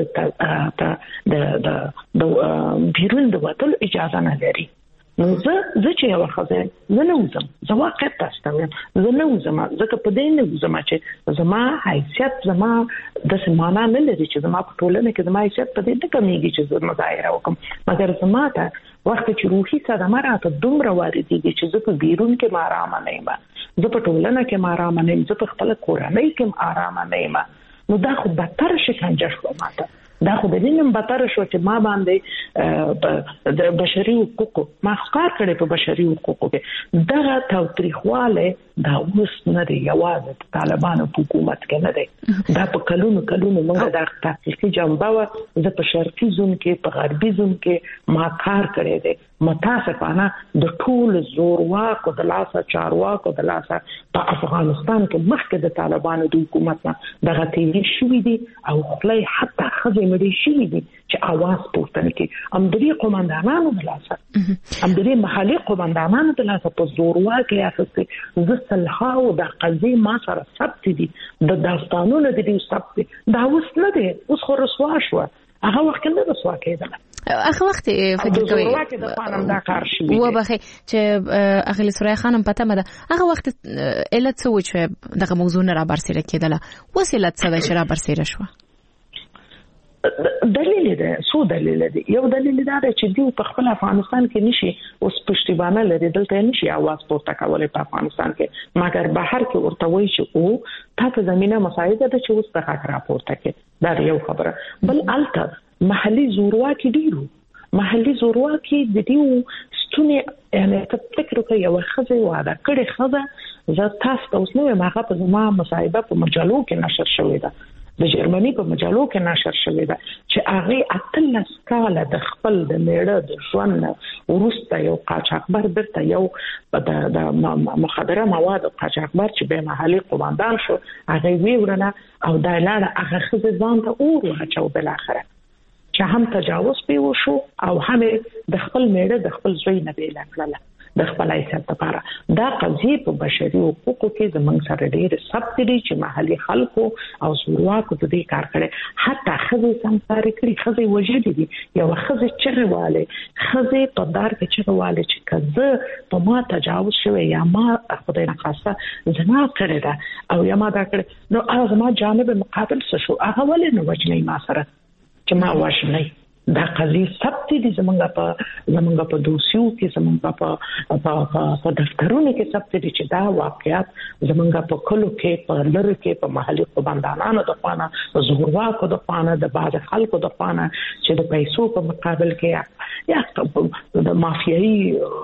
د د د بیرون د وټل اجازه نه لري نو زه زه چې یو خزه زه نه وزم زه واقعیت تاسو ته زه نه وزم ځکه په دې نه وزم چې زما حیثیت زما د سمانه نه لري چې زما په ټولنه کې زما حیثیت په دې نه کمیږي چې زه مظاهره وکم مګر زما ته وخت چې روحي صدمه راته دومره واردېږي چې زه په بیرون کې ما آرام نه یم زه په ټولنه کې ما آرام نه یم زه په خپل کورنۍ کې آرام نه یم نو دا خو بدتر شکنجه شو ماته دا خو د دې نن بتر شو چې ما باندې د بشري حقوقو ما ښکار کړي په بشري حقوقو کې دغه تاریخواله دا اوس نه دی یوازې د طالبانو په حکومت کې نه دی دا په کلونو کلونو موږ د تحقیقي جنبه و د په شرقي زون کې په غربي زون کې ما کار کړی دی متاسفانه د ټول زورواکو د لاسه چارواکو د لاسه په افغانستان کې مخکې د طالبانو د حکومت نه دغه تیری شوی دی او خپل حتی خځې مړي شوی دي چې आवाज پورته کړي امدري قومندانانو د لاسه امدري محلي قومندانانو د لاسه په زورواکي اساسي زسلها او د قضیه ما سره ثبت دي د داستانونو د دې ثبت دا اوس نه دی اوس خو رسوا شو هغه وخت نه رسوا کېدل هغه وخت فکر کوي و بخي چې اغلی سورای خانم پته مده هغه وخت علت څه و چې دغه موضوع نه را برسېره کېدله وسیله څه ده چې را برسېره شو دلیل ولې ده سو دلیل دی یو دلیل دا چې دوی په خپل افغانستان کې نشي اوس پښتیبانه لري دلته نشي आवाज پورته کولای په افغانستان کې مګر بهر کې ورته وایي چې او تاسو زمينه مساعده ده چې اوس په حق راپورته کې دا یو خبره بل الته محلي زورواکي ډیرو محلي زورواکي د دې ستونی یعنی تفکر کوي یو خزه واده کړي خزه زه تاسو ته اوس نو ما په زما مساعده په مجلو کې نشر شوې ده د جرمني په مجلو کې نشر شوې ده چې هغه اتلس کاله د خپل د میړه د ژوند ورسته یو قاچاقبر برته یو د مخدره مواد قاچاقبر چې به محلي قوماندان شو هغه ویورنه او د لاړه هغه خزه ځان ته اور واچو بل اخره چې هم تجاوز پیو شو او هم د خپل میړه د خپل زوی نه بیل کړل د خپل عزت لپاره دا قضیه په بشري حقوقو کې زمونږ سره ډېر سخت دي چې محلي خلکو او زورواکو د دې کار کړي حتی خزي سمساري کړي خزي وجدي دي یو خزي چغواله خزي په دار کې چغواله چې کزه په ما تجاوز شوی یا ما خدای نه خاصه زنا کړی دا او یا ما دا کړی نو هغه ما جانب مقابل څه شو هغه ولې نو وجنې ما سره چې ما وښنی دا قضیه ثبت دي زمونږ په زمونږ په دوسیو کې زمونږ په په دفترونو کې ثبت دي چې دا واقعیت زمونږ په کلو کې په لری کې په محلي قومندانانو د پانه زورواکو د پانه د باز خلکو د پانه چې د پیسو په مقابل کې یا د مافیایي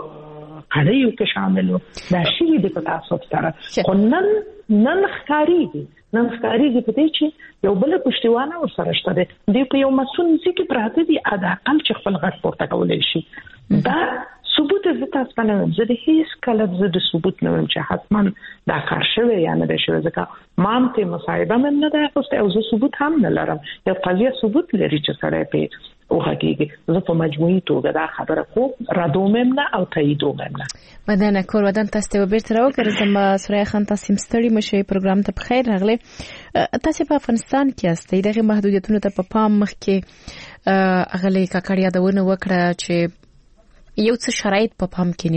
کړیو کې شامل وو دا شی د تاسو سره خو نن نن ښکاریږي نن ښکاریږي په دې چې یو بل پښتیوانه ورسره شته دي د په یو مسون ځکه پراته دي ادا کل چې خپل غږ پورته کولای شي دا ثبوت زه تاسو ته نه زه د هیڅ کله زه د ثبوت نه ویم چې حتما دا کار شوی یا نه شوی ځکه ما هم ته مصاحبه من نه ده اوس او زه ثبوت هم نه لرم یو قضیه ثبوت لري چې سره په او حقیقي زه په مجموعي توګه دا خبره کوم را دومم نه او تاییدوم نه بدنه کور ودان تاسو ته بیرته راوګرځم سوریا خان تاسو مستړي مشه پروګرام ته بخیر راغلی تاسو په افغانستان کې استئ دغه محدودیتونو ته په پام مخ کې اغلی کاکړیا دونه وکړه چې یو څه شرایط په پام کې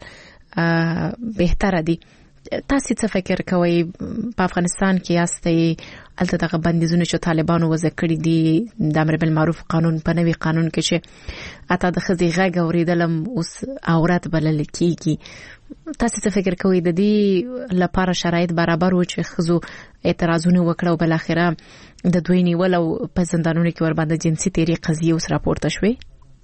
نیول بهتره دي تاسو څه فکر کوئ په افغانستان کې یاستئ الته دغه بندیزونه چې طالبانو وضع کړی دي د امر بالمعروف قانون په نوي قانون کې چې اته د خزي غږ اوریدلم اوس اورات بلل کیږي تاسو څه فکر کوئ د دې لپاره شرایط برابر و چې خزو اعتراضونه وکړو بل اخره د دوی نیول او په زندانونو کې ور باندې جنسي تیری قضیه اوس راپورته شوې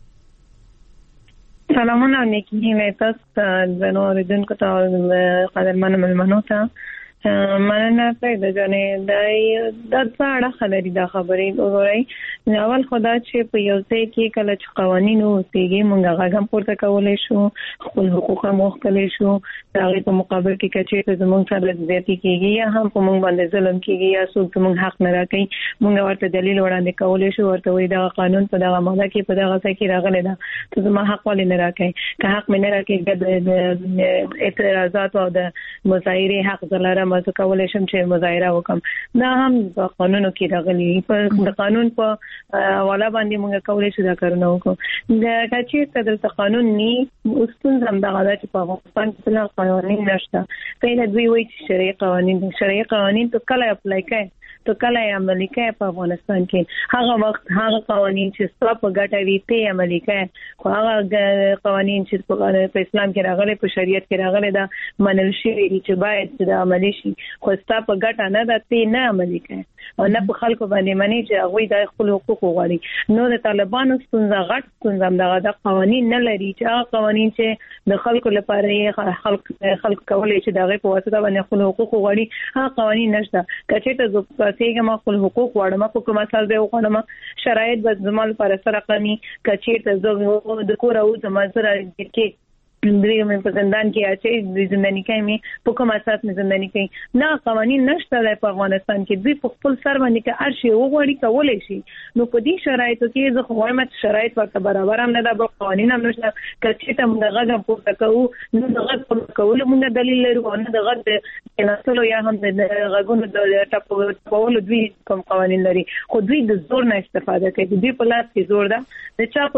سلامونه نیکی هیله تاسو د نور دونکو ته قدرمن ملمنو ته مننه پیدا جنې دای د څاړه خلري د خبرې وګورئ اول خدا چې په یو ځای کې کله چې قوانين او تیګي مونږه غږم پورته کولای شو خپل حقوق مخکلي شو دا غي په مقابل کې کچې ته زمونږ سره زیاتی کیږي یا هم په مونږ باندې ظلم کیږي یا څوک مونږ حق نه راکړي مونږ ورته دلیل وړاندې کولای شو ورته وي دا قانون په دغه ماده کې په دغه ځای کې راغلی دا ته زما حق ولې نه راکړي که حق مې نه راکړي د اعتراضات او د مظاهره حق زلاره زه کولای شم چې مظاهره وکم دا هم په قانونو کې راغلي په د قانون په حواله باندې موږ کولای شو دا کارونه وکړو د کچې د قانون ني اوسن زم د غاړه په افغانستان کې قوانين نشته کله دوی وایي چې شرعي قوانين شرعي قوانين ته کله اپلای کوي ته کله عملي کوي په افغانستان کې هغه وخت هغه قوانين چې ستاسو په ګټه وي ته عملي کوي خو هغه قوانين چې په اسلام کې راغلي په شریعت کې راغلي دا منل شوی دي چې باید د عملي شي خو ستاسو په ګټه نه ده ته نه عملي کوي او نه په خلکو باندې معنی چې هغه د خپل حقوق غواړي نو د طالبانو ستونزه غټ ستونزه دغه د قوانين نه لري چې هغه قوانين چې د خلکو لپاره یې خلک خلک کولای چې دغه په واسطه باندې خپل حقوق غواړي هغه قوانين نشته کچې ته څنګه ما خپل حقوق وړم په کومه سال به وړم شرایط به زمال پر سره قني کچې ته زه د کور او زما سره کې درې مې په زندان کې اچي د زنداني کې مې په کوم اساس مې زنداني کې نه قوانين نشته په افغانستان کې دوی په خپل سر باندې کې ارشي وغوړي کولای شي نو په دې شرایطو کې زه خو وایم چې شرایط ورته برابر هم نه ده قوانين هم نشته کچې ته موږ غږ پورته کوو نو د غږ په کولو موږ دلیل لرو نه د غږ د نسلو یا هم د غږونو د ټاپولو دوی کوم قوانين لري خو دوی د زور نه استفاده کوي دوی په لاس کې زور ده د چا په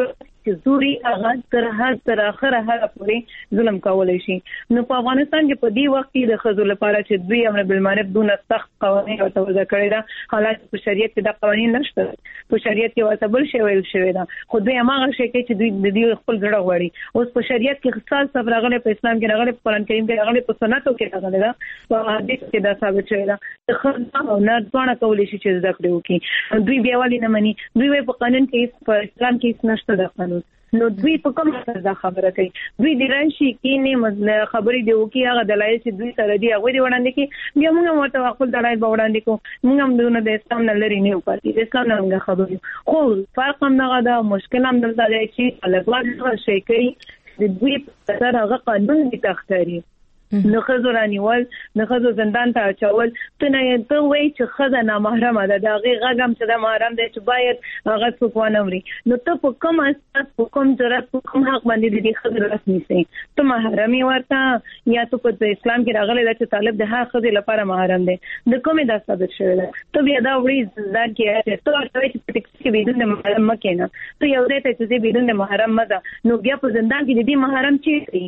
چې زوري هغه تر هر تر اخره هغه پورې ظلم کولای شي. نو په افغانستان کې په دې وخت کې د خزو لپاره چې دوی امر بالمعروف دونه سخت قوانين او توزیع کړی دا حالات په شریعت کې د قوانين نشته. په شریعت کې واسه بل شی ویل شوی دا خو دوی هغه شی کې چې دوی د دې خپل ځړه غواړي. اوس په شریعت کې خاص صبر راغلی، په اسلام کې راغلی، په قرآن کریم کې راغلی، په سنتو کې راغلی دا په حدیث کې دا ثابت شوی دا خزو او نه ځوانه کولی شي چې زده کړي وکړي. دوی بیا ولې نه مني؟ دوی په قانون کې په اسلام کې نشته دا قانون. نو دوی په کوم اساس دا خبره کوي؟ دوی د راشي کې نه مزله خبرې دی وکي هغه دلایل چې دوی سره دی هغه دی وړاندې کې بیا موږ ورته خپل دلایل به وړاندې کوو. موږ هم دونه د اسلام نه لري نه پاتې، د اسلام نه موږ خبرې خو فرق هم نه غدا مشکل هم دلته دی چې الګوا شي کوي د دوی په سره هغه قانون دي تختاري. نو خزو رانیول، نو خزو زندان ته اچول، ته نه ته وای چې خزه نامحرمه ده، دا غي غږم چې د محرم دی چې باید هغه څوک ونه مري. نو ته په کوم اساس په کوم ضرورت په کوم حق باندې د خزو رسمي سي ته محرمي ورته یا ته په اسلام کې راغلی دا چې طالب د هغه خزې لپاره محرم دی د کومه دا ثابت شوی ده؟ ته بیا دا وړي زندان کې ته ورته چې په ټیکسي کې بدون محرم مکه نه ته یو ځای ته چې بدون محرم مده نو بیا په زندان کې د دې محرم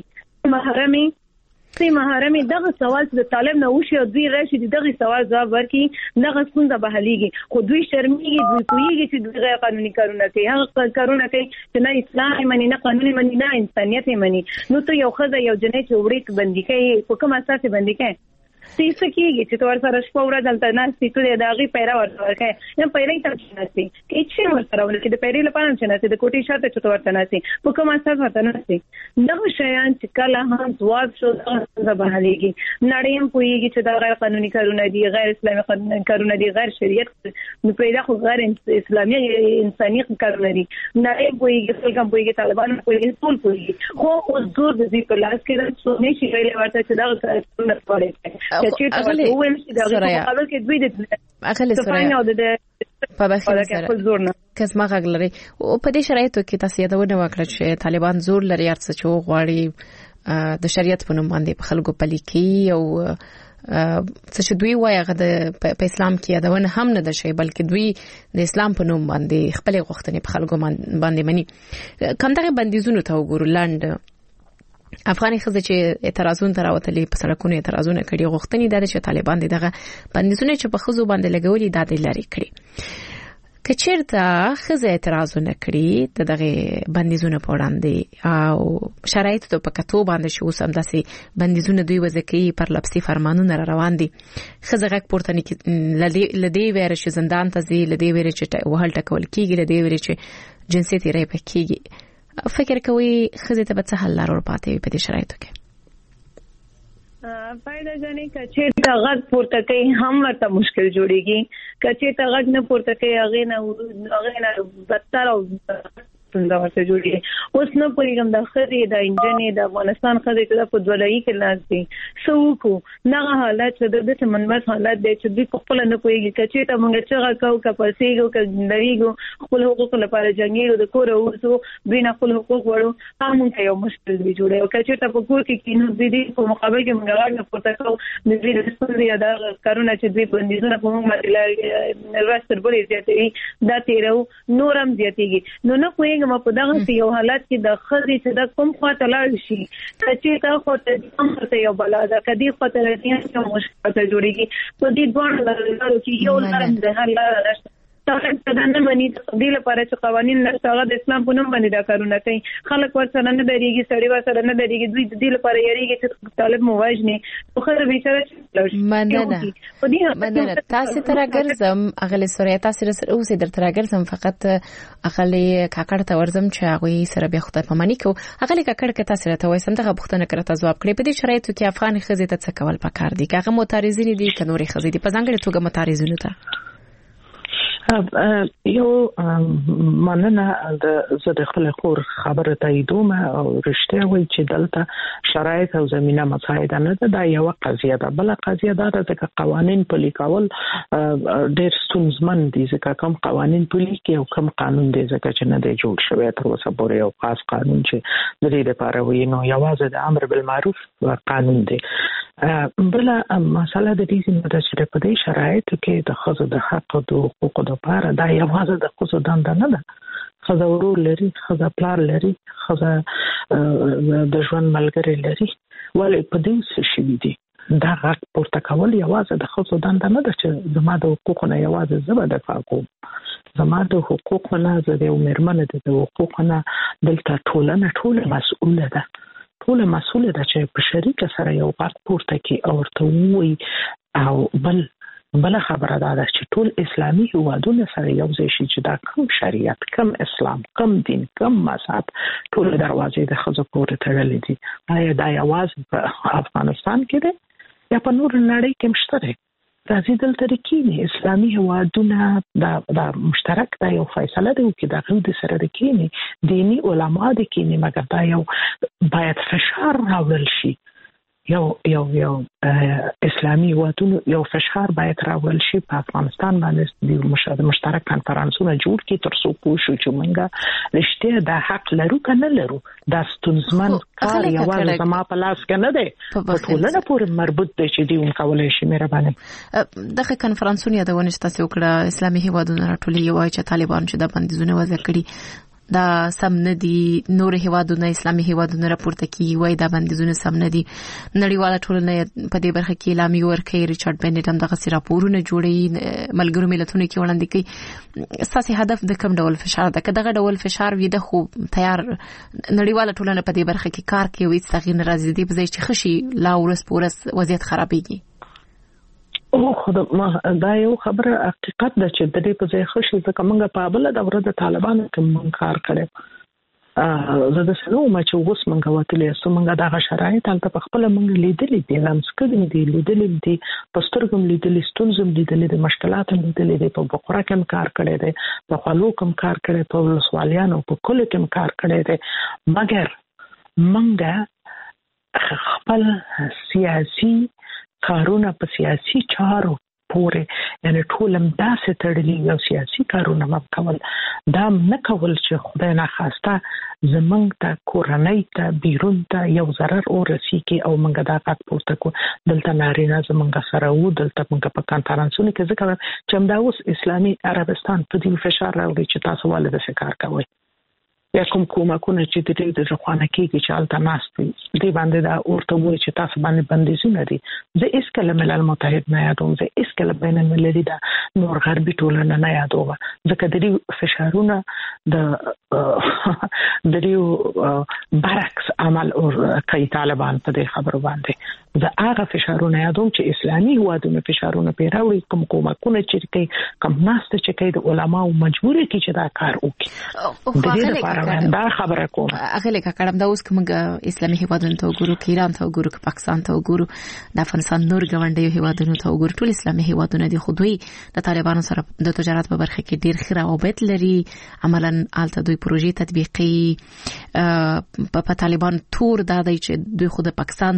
چی محرمي سي محرمي دغه سوال چې د طالب نه وشي او دوی راشي دغه سوال جواب ورکړي دغه څنګه بهاليږي. خو دوی شرمېږي، دوی کویږي چې دوی غیر قانوني کارونه کوي، هغه کارونه کوي چې نه اسلام مني نه قانون مني نه انسانيت مني. نو ته یو خزه یو جنې چې وړي بندي کوي په کوم اساس بندي کوي؟ سیسه کېږي چې تور سره شپه ورځ دلته نه ستې د هغې پیره ورته ورکوي یا پیرې ته چې نستې هېڅ شی ورسره ونه چې د پیرې لپاره هم چې نستې د کوټې شاته چې ته ورته نستې په کوم اساس ورته نستې دغه شیان چې کله هم ځواب شو دغه څنګه بهالېږي. نړۍ هم پوهېږي چې دا غیر قانوني کارونه دي، غیر اسلامي کارونه دي، غیر شریعت نو پیدا خو غیر اسلامي انساني کارونه دي. نړۍ هم پوهېږي، خلک هم پوهېږي، طالبان هم پوهېږي، ټول پوهېږي. خو اوس زور د دوی په لاس کې ده، څوک نه شي ویلی ورته چې دغه کارونه پرې اغلی سوریا په بخیر سره کس ما غږ لري او په دې شرایطو کې تاسو یادونه وکړه چې طالبان زور لري ارڅ چې غواړي د شریعت په نوم باندې په خلکو پلیکي او څه چې دوی وایي هغه په اسلام کې یادونه هم نه ده شي بلکې دوی د اسلام په نوم باندې خپل غوښتنې په خلکو باندې مني. کوم دغه بندیزونه ته وګورو لاند افغاني خزه چې اعتراضونه تراوتلې په سړکونو اعتراضونه کړي غوښتنې ده چې طالبان دغه بندیزونه چې په خزو باندې لګولي دا د لاري کړي. کچیرته خزه اعتراضونه کړي دغه بندیزونه په وړاندې او شرایط ته په کتو باندې شو سم داسې بندیزونه دوی وځکي پر لپسي فرمانونه روان دي. خزه غږ پورته نه لدی ویره چې زندان ته ځي، لدی ویره چې وهل ټکول کیږي، لدی ویره چې جنسیتي ریپ کیږي. فکر کوي خزه ته به څه حل لارو پاتې وي په دې شرایطو کې؟ فائدہ جنې کچې ته غږ پورته کوي هم ورته مشکل جوړيږي، کچې ته غږ نه پورته کوي هغه نه هغه نه بدتر او څنګه ورته جوړي. اوس نه پوهیږم د خزې د انجنې د افغانستان خزې ته په دولایي کې لازمي سوکو نه حالت د دې منمس حالت د چې د خپل نه پوهیږي کچې ته موږ چې غاکو کپاسيګو کډریګو خپل حقوق لپاره جنګیږو د کور اوسو بنا خپل حقوق وړو هم ته یو مشکل دی جوړي او کچې ته په کور کې کینو د دې په مقابل کې موږ غواړو پورته کوو د دې د ستونزې دا کارونه چې دوی بندیزونه په موږ باندې نلواستر بولې زیاتې دا تیرو نورم زیاتېږي. نو نه پوهیږم په دغه یو حالت کې د خزې چې د کوم خواته لاړ شي چې تا خو ته یو بلا ده کدي خو ته راځي چې مشکل جوړيږي په دې ډول لارو کې یو لارم ده حل راځي ته دا نه مني د دې لپاره چې قوانين نشته هغه د اسلام په نوم باندې دا کارونه کوي. خلک ورسره نه درېږي، سړي ورسره نه درېږي، دوی د دې لپاره یریږي چې طالب مو وژني خو خره بیچاره مننه مننه تاسو تر اگرزم اغلی سوریا تاسو سره اوسې در تر اگرزم فقط اغلی کاکړ ته ورزم چې هغه سره بیا خدای پمانی کو اغلی کاکړ کې تاسو ته وای سم دغه بوختنه کړه ځواب کړی په دې شرایطو کې افغان خزې ته څه کول پکار دي هغه متارزین دي کنوري خزې دي په ځانګړي توګه متارزین ته یو مننه د زه د خپل خور خبره تاییدوم او رښتیا وایي چې دلته شرایط او زمينه مساعده نه ده. دا یو قضیه ده. بل قضیه دا ده چې قوانين پلي کول ډېر ستونزمن دي ځکه کوم قوانين پلي کوي او کوم قانون دی ځکه چې نه دی جوړ شوی تر اوسه پورې یو خاص قانون چې د دې لپاره وي نو یوازې د امر بالمعروف قانون دی. بل مسله د دې چې په دې شرایطو کې د خزو د حق او د حقوقو لپاره دا یوازې د خزو دنده نه ده. خزه ورور لري، خزه پلار لري، خزه د ژوند ملګری لري، ولې په دې څه شي دي دا غږ پورته کول یوازې د خزو دنده نه ده چې زما د حقوقو نه یوازې زه به دفاع کوم. زما د حقوقو نه زه د یو مېرمنې د حقوقو نه دلته ټولنه ټوله مسؤله ده ټوله مسؤله ده چې په شریکه سره یو غږ پورته کړي او ورته ووایي. او بل بل خبره دا ده چې ټول اسلامي هیوادونه سره یو ځای شي چې دا کوم شریعت، کوم اسلام، کوم دین، کوم مذهب ټول دروازې د خزو پورې تړلې دي. آیا دا یوازې په افغانستان کې ده یا په نور نړۍ کې مشته ده؟ راځي دلته کېني اسلامي هیوادونه دا دا مشترک دا یو فیصله دی چې دا غوډه سره کېني دینی علما د کېني، مګر دا یو باید فشار راوړل شي. یو یو یو اسلامي هیوادونو یو فشار باید راوړل شي په افغانستان باندې د مشترک کنفرانسونه جوړ کړي تر څو پوه شو چې موږ رښتیا د حق لرو که نه لرو. دا ستونزمن کار یوازې زما په لاس کې نه دی، په ټولنه پورې مربوط دی چې دوی کولی شي. مهرباني دغه کنفرانسونه یادونه چې تاسو وکړه اسلامي هیوادونو راټولي وایي چې طالبان چې د بندیزونه وضع کړي دا سم نه دي، نور هیوادونه اسلامي هیوادونه راپورته کوي وایي دا بندیزونه سم نه دي. نړیواله ټولنه په دې برخه کې اعلامیه ورکوي، ریچارډ بنټ هم دغه راپورونه جوړوي، ملګرو ملتونو کې وړاندې کوي. اساسي هدف د کوم ډول فشار ده؟ که دغه ډول فشار وي د خو تیار نړیواله ټولنه په دې برخه کې کار کوي، هیڅ تغییر نه راځي دی په ځای چې خشي لا ورس پورس وضعیت خرابېږي. او خدای ما دا یو خبره حقیقت ده چې د دې په ځای خشي ځکه موږ په بل د ورځ طالبانو کې مونږ کار کړی. زه د سلو ما چې اوس موږ وتلې سو موږ دغه شرایط هلته په خپل موږ لیدلې دي، لمسکدي دي، لیدلې دي، په سترګم لیدلې، ستونزم لیدلې دي، مشکلات هم لیدلې دي. په بقره کې کار کړی دی، په خلکو کې کار کړی، په ولسوالیانو په کله کې کار کړی دی. مګر موږ خپل سیاسي کارونه په سیاسي چارو پورې یعنی ټولم داسې تړلي یو سیاسي کارونه مکول دا نه کول چې خدای نه خواسته زمونږ ته کورنۍ ته بیرون ته یو ضرر ورسیږي او موږ دا غږ پورته کو. دلته نارینه زمونږ سره وو، دلته موږ په کنفرانسونو کې ذکر چې همدا اوس اسلامي عربستان په دې فشار راوړي چې تاسو ولې د کار کوئ یا کوم کومکونه چې د دې د ځخوانه کېږي چې الته ناست وي دې باندې دا ورته وایي چې تاسو باندې بندیزونه دي. زه هیڅ کله ملل متحد نه یادوم، زه هیڅ کله بین المللي دا نور غربي ټولنه نه یادوم، ځکه د دې فشارونه د د دې برعکس عمل او کوي طالبان په دې خبرو باندې. زه هغه فشارونه یادوم چې اسلامي هیوادونو فشارونه پیراوړي، کوم کومکونه چې کوي، کوم ناست چې کوي د علماو مجبورې کی چې دا کار وکړي. د دې لپاره دا خبره کوم هغه لکه کړم دا اوس کوم اسلامي هیوادونو ته وګورو، ایران ته وګورو، پاکستان ته وګورو، د افغانستان نور ګاونډي هیوادونو ته وګورو، ټول اسلامي هیوادونه دي خو دوی د طالبانو سره د تجارت په برخه کې ډیر ښه روابط لري. عملاً الته دوی پروژې تطبیقي په طالبان تور دا دی چې دوی خود پاکستان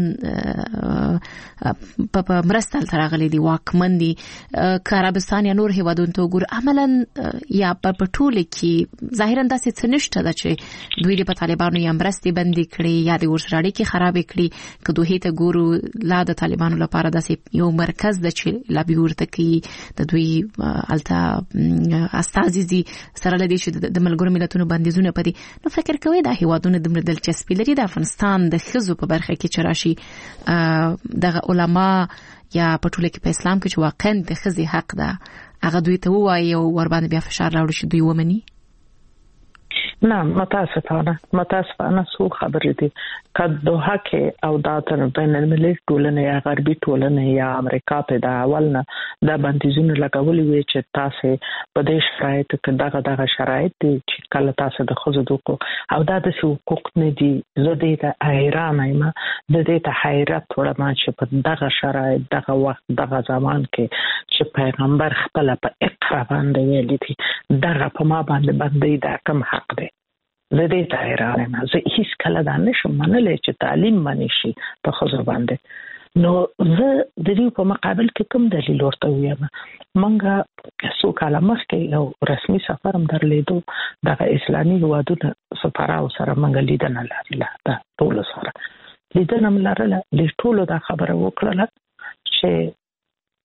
په مرستل ترغلي دي واکمن دي. عربستان یا نور هیوادونو ته وګورو عملاً یا په ټول کې ظاهراً داسې څه نشته د چې دوی په طالبانو یې مرستې بندي کړي یا د ورسره اړیکې خراب کړي. که دوی ته ګورو لا د طالبانو لپاره داسې یو مرکز د چې لا به ورته کوي د دوی الته استازي سره لدی چې د ملګرو ملتونو بندیزونه پدې. نو فکر کوي دا هیوادونه د دلچسپي لري د افغانستان د خزو په برخه کې چې راشي دغه علما یا په ټوله کې په اسلام کې چې واقعا د خزي حق ده هغه دوی ته وایي او ور باندې بیا فشار راوړي چې دوی ومني؟ نه متاسفانه متاسفانه سو خبرې دي که دوحه کې او دا تر بین المللي ټولنه یا غربي ټولنه یا امریکا په دا اول نه دا بندیزونه لګولې وي چې تاسو په دې شرایط کې دغه دغه شرایط دي چې کله تاسو د خزو دوکو او دا د حقوق نه دي. زه دې ته حیران یم، د دې ته حیرت وړم چې په دغه شرایط دغه وخت دغه زمان کې چې پیغمبر خپل په اقرا باندې ویلي دي دغه په ما باندې باندې دا کم حق دی. زه دې ته حیران یم، زه هیڅ کله دا نشم منلی چې تعلیم منې شي په ښځو باندې. نو زه د دې په مقابل کې کوم دلیل ورته ویم؟ موږ څو کاله مخکې یو رسمي سفر هم درلودو دغه اسلامي هیوادونو سفراو سره موږ لیدنه لرله، دا ټولو سره لیدنه م لرله، ټولو دا خبره وکړله چې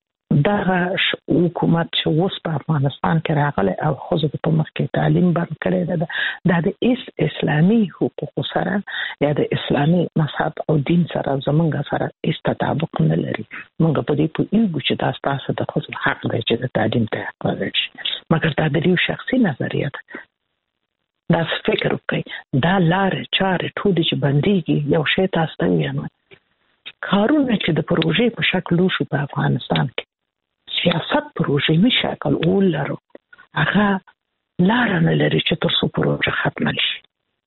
دا حکومت چې اوس په افغانستان کې راغلی او خو په مخ کې تعلیم بند کړی ده د اس اسلامي حقوق سره یا د اسلامي مذهب او دین سره زمونږ سره هیڅ تطابق نه لري. موږ په دې پوهیږو چې دا ستاسو د خپل حق دی چې د تعلیم ته حق ولري، مګر دا د یو شخصي نظریه ده. دا فکر وکړئ دا لارې چارې ټولې چې بندېږي یو شی تاسو ته وایم، کارونه چې د پروژې په شکل وشو په افغانستان کې سیاست پروژې می شکل ولرو هغه لار نه لري چې تر څو پروژه ختم شي.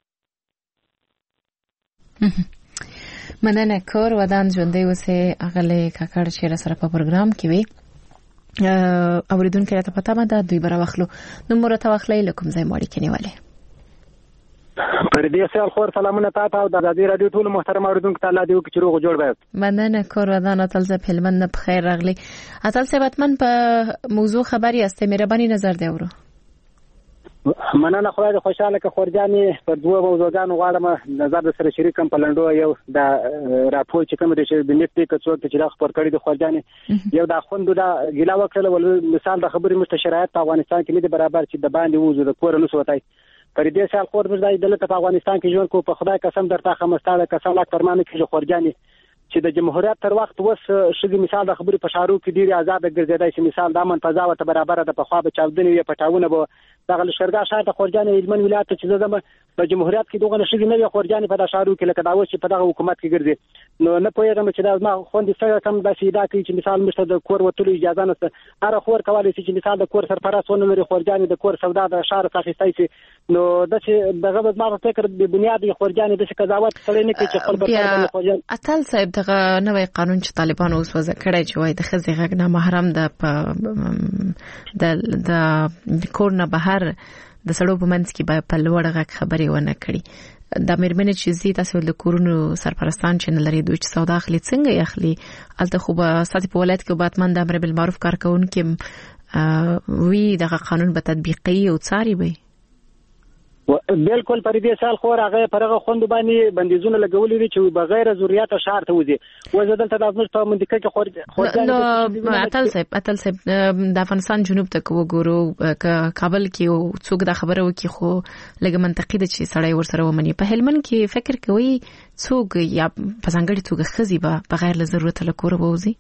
مننه کور ودان ژوندې اوسه اغله کاکړ چې را سره په پروګرام کې وي اوریدونکو ته پته مده دوی بر واخلو نو مرته واخلې لکم ځای ماړي کې نیواله پردي سال خور سلامونه تاسو او د ازادي رادیو ټول محترم اوریدونکو ته الله دې وکړي چې روغ جوړ وي. مننه کور ودان اتل ز فلمن په خیر راغلی. اتل ثبتمن په موضوع خبري است مهرباني نظر دی ورو. مننه خدای خوشاله که خورجانې پر دوه موضوعګانو غواړم نظر سره شریکم په لندو یو د راپور چې کوم د نفت کې څوک چې راخ پر کړی د خورجانې یو د خوندو د ګلا وکړه ول مثال د خبري مستشرات په افغانستان کې نه برابر چې د باندې وځو د کور نو سوتای پر دې سال خور مزای دلته په افغانستان کې ژوند کو په خدای قسم درته خمسطاړه کسان لا فرمانه کې خورجانې چې د جمهوریت تر وخت وس شګي مثال د خبري په شارو کې ډیره آزاد ګرځیدای شي مثال د امن فضا ته برابر ده په خوا به چاودنې وي پټاونه به دغه لشکرګاه شاته خورجانې علمن ولایت چې زما په جمهوریت کې دغه شګي نه خورجانې په شارو کې لکه دا و چې په دغه حکومت کې ګرځي نو نه پوهیږم چې دا ما خوندې سره کم د سیدا کې چې مثال مشته د کور وتلو اجازه نشته هر خور کولای شي چې مثال د کور سرپرست ونه لري خورجانې د کور سودا د شهر څخه استایي نو د چې دغه ما فکر د بنیادی خورجانې د قضاوت سره نه کې چې خپل بچی خورجان اتل صاحب دغه نوې قانون چې طالبان اوس وضع کړی چې وای د خزي غږ نه محرم د د د کور نه بهر د سړو په منځ کې په لوړ غږ خبرې ونه کړي د مېرمنې چې زی تاسو د کورونو سرپرستان چې نه لري دوی چې سودا اخلي څنګه اخلي الته خو به ساتي په ولایت کې باتمن د امر بالمعروف کارکونکو وی دغه قانون به تطبیقي او څاري وي بالکل پر دې سال خو راغې پرغه خوند باندې بندیزونه لګولې دي چې بغیر ضرورت شهر ته وځي وځدل ته د ازمش په منطقه کې خو نو اتل صاحب اتل صاحب د افغانستان جنوب ته وګورو کابل کې څوک د خبرو کې خو لګ منطقي د چې سړی ورسره ومني په هلمند کې فکر کوي څوک یا په څنګه څوک خزي به بغیر له ضرورت له کور وځي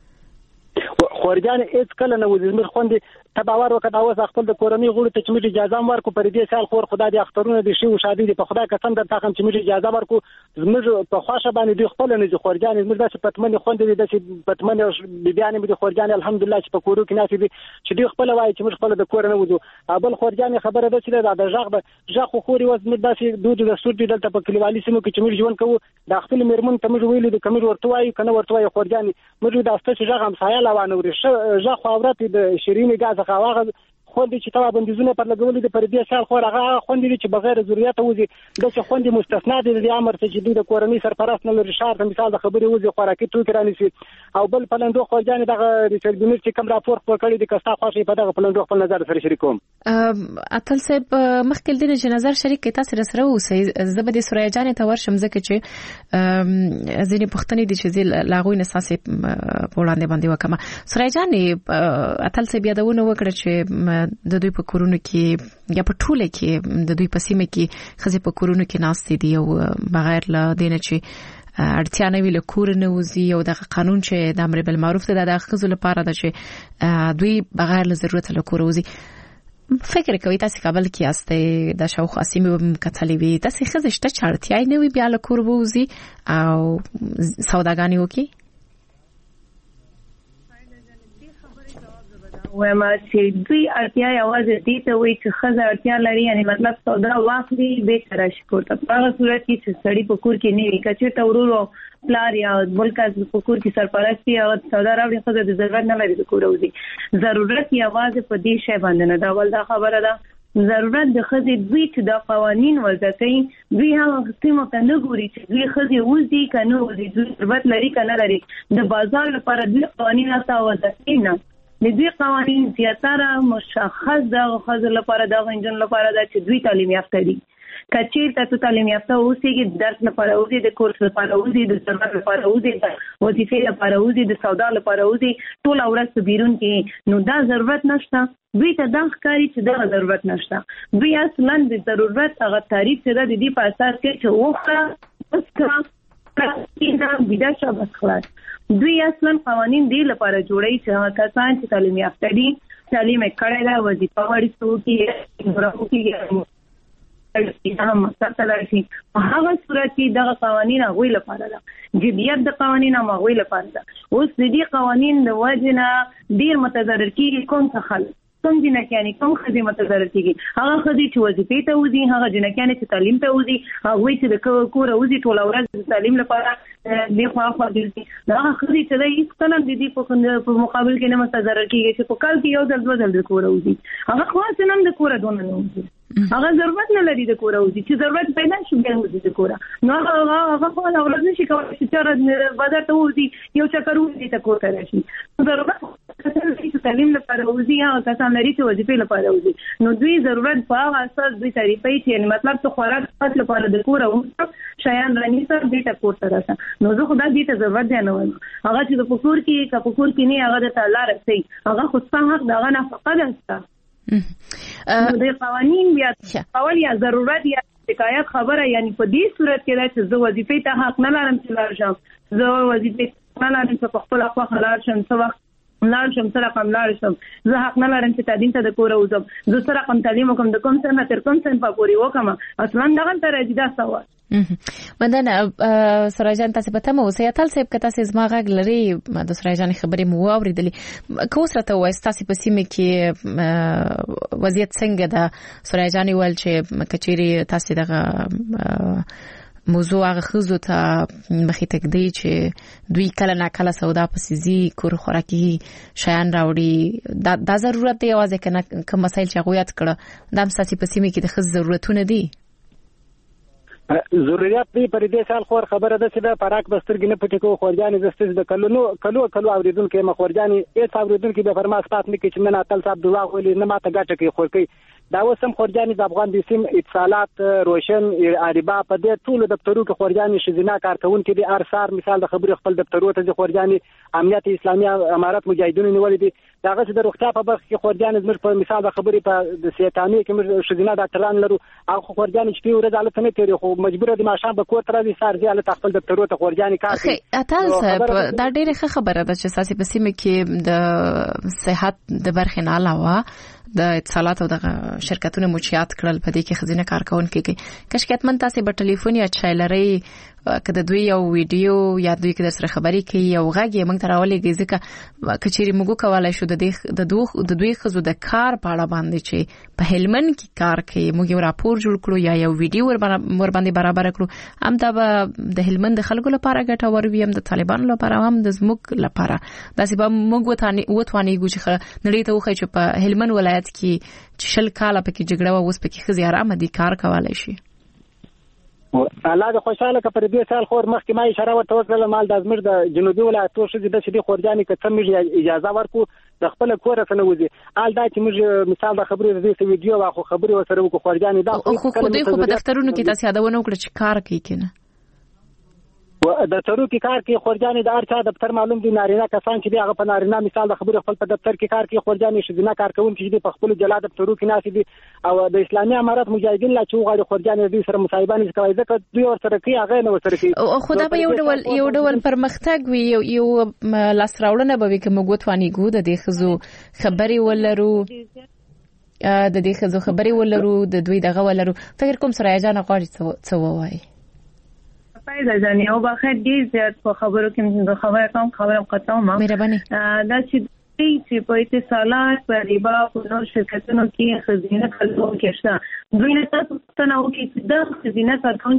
خورجان هیڅ کله نه وځي مر خوندې تباور وکړه اوس خپل د کورنۍ غړو ته چې موږ اجازه ورکو پر دې سال خور خدای دې اخترونه دي شي او شادي دي په خدای قسم درته کوم چې موږ اجازه ورکو موږ په خواشه باندې دوی خپل نه دي خورجان موږ داسې پټمنې خوندې داسې پټمنې بیبيانې دي خورجان الحمدلله چې په کورو کې ناسي دي چې دوی خپل وایي چې موږ خپل د کور نه وځو ابل خورجان خبره ده چې د ژغ به ژغ خو خوري وز موږ داسې دود د سود دي دلته په کلیوالي سیمو کې چې موږ ژوند کوو د خپل میرمن ته موږ ویلو د کوم ورته وایي کنه ورته وایي خورجان موږ د استاد ژغ هم سایه لوانه وري ژغ خو اورت د شیرینی غاز خواغه خوندې چې توا بندیزونه پر لګولې د پر دې سال خو هغه خوندې چې بغیر ضرورت وځي د څه خوندې مستثنا دي د امر ته چې د کورنۍ سرپرست نه لري شهر ته مثال د خبرې وځي خوراکي توکي رانیسي او بل پلندو خورجان دغه ریسرچ یونټ چې کوم راپور خپل کړی د کستا خوشي په دغه پلندو خپل نظر سره شریکوم اتل صاحب مخکې د چې نظر شریک کې تاسو سره اوسئ زبدي سوریا جان ته ورشم ځکه چې ځینې پښتنې دي چې لاغوي نساسي په وړاندې باندې وکما سوریا جان اتل صاحب یادونه وکړه چې د دوی په کورونو کې یا په ټوله کې د دوی په سیمه کې خزي په کورونو کې ناست دي او بغیر له دینه چې اړتیا نه وی له کور نه وځي او د قانون چې د امر بالمعروف ته د خزو لپاره ده چې دوی بغیر له ضرورت له کور وځي فکر کوي تاسو کابل کې استه د شاو خاصمي کتلې وي تاسو خزشته چارتیا نه وی بیا له کور وځي او سوداګانی وکي وما چې دوی اړتیا یوازې دي ته وایي چې خزه اړتیا لري یعنی مطلب سودا واخلي به تر شي کوته په هغه صورت کې چې سړی په کور کې نه وي کچې ته ورورو پلار یا بلکې په کور کې سرپرستی او سودا راوړي خزه د ضرورت نه لري د کور وځي ضرورت یوازې په دې شی باندې نه دا ول دا خبره ده ضرورت د خزه دوی چې د قوانين وضع کوي دوی هغه سیمه ته نه ګوري چې دوی خزه وځي کنه وځي دوی ضرورت لري کنه لري د بازار لپاره دوی قوانين تاسو وضع کوي نه د دې قوانين زیاتره مشخص د خزر لپاره د غنجن لپاره د چې دوی تعلیم یافته دي کچیر ته تعلیم یافته اوسېږي درس لپاره اوسي د کورس لپاره اوسي د ضرورت لپاره اوسي د وظیفې لپاره اوسي د سودا لپاره اوسي ټول ورځ بیرون کې نو دا ضرورت نشته دوی ته دا ښکاري چې دا ضرورت نشته دوی اصلا د ضرورت هغه تعریف چې د دې په اساس کې چې وخه بس کینا بيدا شابه خلاص دوی اصلا قوانين دی لپاره جوړي چې کسان چې تعلیم یافته دي تعلیم کړي دا وظیفه وړي څوکي ورغوږي هم مثلا شي هغه صورت کې دا قوانين هغه لپاره ده جديت د قوانين هم هغه لپاره ده اوس دې قوانين د وجنه ډیر متضرر کیږي کوم څه خلک کوم جنکیانی کوم خدي متضرر کیږي هغه خدي چې وظیفې ته وځي هغه جنکیانی چې تعلیم ته وځي هغه چې د کور وځي ټول ورځ تعلیم لپاره دی خو خو دي دا خدي چې د هیڅ کلم د دې په مقابل کې نه متضرر کیږي چې په کال کې یو ځل دوه ځل د کور وځي هغه خو څنګه د کور دونه نه وځي هغه ضرورت نه لري د کور وځي چې ضرورت پیدا شي بیا وځي د کور نو هغه هغه خو لا ورځ نشي کولای چې تر بازار ته وځي یو چکر وځي ته کور ته راشي ضرورت چې تعلیم لپاره وځي هغه کسان لري چې وظیفې لپاره وځي نو دوی ضرورت په هغه اساس دوی تعریفي چې مطلب ته خوراک پات لپاره د کور او شایان رانی سره دې ته کور ته راځه نو زه خدای دې ته ضرورت دی نه وایم هغه چې د پکور کې کا پکور کې نه هغه د تعالی رسي هغه خو څنګه حق دغه نه فقط است نو د قوانین بیا اول یا ضرورت یا شکایت خبره یعنی په دې صورت کې دا چې زه وظیفې ته حق نه لرم چې لار شم زه وظیفې نه لرم چې په خپل خپل خلاص شم څه وخت لاړ شم سره کوم لاړ شم زه حق نه لرم چې تعلیم ته د کور وځم زه سره کوم تعلیم کوم د کوم څه نه تر کوم څه په پوري وکم اصلا دغه تر اجازه سوال مندنه سراجان تاسو په تمه اوسئ تل څه په تاسو زما غږ لري د سراجان خبرې مو اوریدلې کوسرته وای تاسو په سیمه کې وضعیت څنګه ده سراجان ول چې کچيري تاسو دغه موضوع هغه خزو ته مخې ته دی چې دوی کله نه کله سودا پسیزي کور خوراکي شیان راوړي دا, دا ضرورت دی اوازه کنه کوم مسایل چې غویات کړه د امساسي پسیمه کې د خز ضرورتونه دي ضرورت دی پر دې سال خور خبره ده چې د پراک بسترګ نه پټي کو خورجانې زستز د کلو کلو کلو اوریدونکو مخورجانې ایت اوریدونکو به فرما سپات نه کې چې نه تل صاحب دوا ولې نه ماته ګټه کې خور کوي دا وسم خورجانې د افغان د سیم اتصالات روشن اړیبا په دې ټول دفترو کې خورجانې شزینا کارکون کې د ارسار مثال د خبرې خپل دفترو ته د خورجانې امنیت اسلامي امارات مجاهدینو نیولې دي داغه چې د روغتیا په برخه کې خورجانې زموږ په مثال د خبرې په د سیتانی کې موږ شزینا ډاکټران لرو او خورجانې چې ورځ حالت نه تیری خو مجبور دي ماشام به کوټ راځي سارځي حالت خپل دفترو ته خورجانې کار کوي اتل صاحب دا ډېره ښه خبره ده چې ساسي په سیمه کې د صحت د برخې نه علاوه د اتصالات او د شرکتونو مچیات کړل په دې کې خزینه کارکون کې کشکاتمن تاسو په ټلیفون یا چایلري کده دوی یو ویډیو یا دوی کې سره خبري کوي یو غږی موږ تراولې ځکه کچيري موږ کولای شو د دې د دوه د دوی خزو د کار په اړه باندې چې په هلمن کې کار کوي موږ یو راپور جوړ کړو یا یو ویډیو ور باندې برابر کړو هم دا د هلمن د خلکو لپاره ګټور وي هم د طالبانو لپاره هم د زموږ لپاره داسې به موږ وتانی وتوانی ګوچ نړۍ ته وخی چې په هلمن ولایت کې چې شل کاله پکې جګړه و اوس پکې خزي آرام دي کار کولای شي الله د خوشاله ک پر دې سال خور مخکې ما اشاره ورته وکړه مال د ازمر د جنوبي ولایتو شې د شدي خورجانې کته مې اجازه ورکو د خپل کور سره وځي آل دا چې موږ مثال د خبرې د ویډیو واخو خبرې وسره وکړو خورجانې دا خو خو دوی خو په دفترونو کې تاسو یادونه وکړه چې کار کوي کنه د ترو کې کار کې خورجانې د ارچا دفتر معلوم دي نارینه کسان چې هغه په نارینه مثال د خبرې خپل په دفتر کې کار کې خورجانې شذنا کار کوي چې په خپل جلا دفترو کې ناسي دي او د اسلامي امارات مجاهدین لا چې غواړي خورجانې دې سره مصاحبه کوي ځکه دوی ورسره کوي هغه نه ورسره کوي او خدای په یو ډول یو ډول پرمختګ وي یو یو لاسراوړنه به کوم غوتوانی ګو د دې خزو خبري ولرو د دې خزو خبري ولرو د دوی دغه ولرو فکر کوم سره اجازه غواړي څه وایي پیدا ځنی او بخیر دې زیات په خبرو کې د خبره کوم خبره قطعه ما مهرباني دا چې چې په اتصالات په ریبا په نور شرکتونو کې خزینه کلو کې شته دوی نه تاسو ته نو کې د خزینه کارکون کې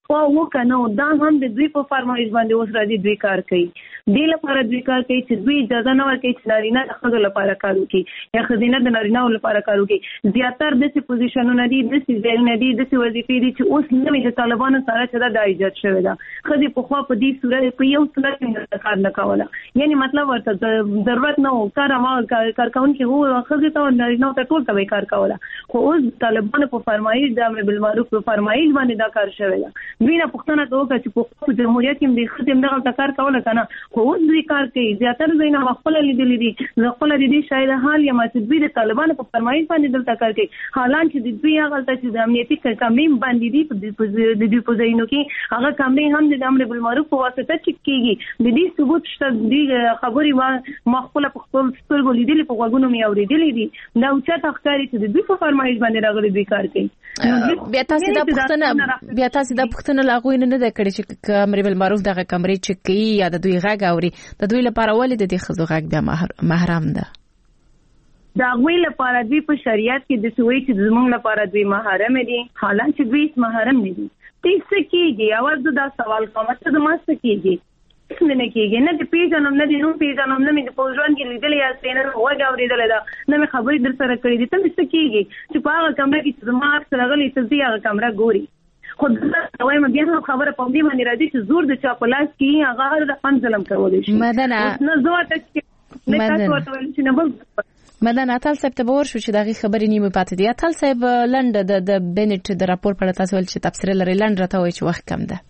خو وکنه دا هم د دوی په فرمایش باندې اوس راځي دوی کار کوي د لپاره دوی کار کوي چې دوی اجازه نه ورکوي چې نارینه د ښځو لپاره کار وکړي یا ښځینه د نارینه لپاره کار وکړي زیاتره داسې پوزیشنونه دي داسې ځایونه دي داسې وظیفې دي چې اوس نوې د طالبانو سره چې دا ایجاد شوې ده ښځې پخوا په دې صورت په یو صورت کې کار نه کوله یعنی مطلب ورته ضرورت نه و کار ما کارکونکي وو ښځې ته نارینه ته ټول ته کار کوله خو اوس طالبانو په فرمایش د امر بالمعروف په فرمایش باندې دا کار شوی ده دوی نه پوښتنه وکړه چې په جمهوریت کې د ښځې دغه کار کوله کنه خو اوس دوی کار کوي زیاتره دوی نه خپل لیدلې دي زه خپل د دې شاید حال یا چې دوی د طالبانو په فرمایش باندې دلته کار کوي حالان چې دوی هغه چې د امنیتي کمرې باندې دي د دوی په ځایونو کې هغه کمرې هم د امر بالمعروف په واسطه چک کیږي د دې ثبوت شته د خبرې ما خپل په خپل سترګو لیدلې په غوږونو مې اورېدلې دي دا اوچا تخکاری چې د دوی په فرمایش باندې راغلي دوی کار کوي بیا تاسو دا پښتنه بیا تاسو دا پښتنه لاغوي نه نه کړی چې امر بالمعروف دغه کمرې چک کوي یا د دوی غږ اوري د دوی لپاره ولې د دې خزو غږ بیا محرم ده دا غوی لپاره دوی په شریعت کې د سوي چې زمونږ لپاره دوی محرم دي حالان چې دوی محرم نه دي تاسو کېږي اواز دا سوال کوم چې د ما څه کېږي نه کېږي نه د پیژنم نه د نوم پیژنم نه مې په ژوند کې لیدلې یا څنګه وګ اورېدل دا نه مې خبرې در سره کړې دي ته څه کېږي چې په هغه کمره کې چې ما سره غلي ته دې هغه کمره ګوري خو دا وایم بیا هم خبره په دې باندې راځي چې زور د چا په لاس کې هغه د فن ظلم کولای شي مدنه نه زه ته نه تاسو ورته ویل چې نه بل مدن اتل صاحب ته باور شو چې دغه خبرې نیمه پاتې دي اتل صاحب لند د د بنټ د راپور په اړه تاسو ول چې تفسیر لري لند راته وایي چې وخت کم ده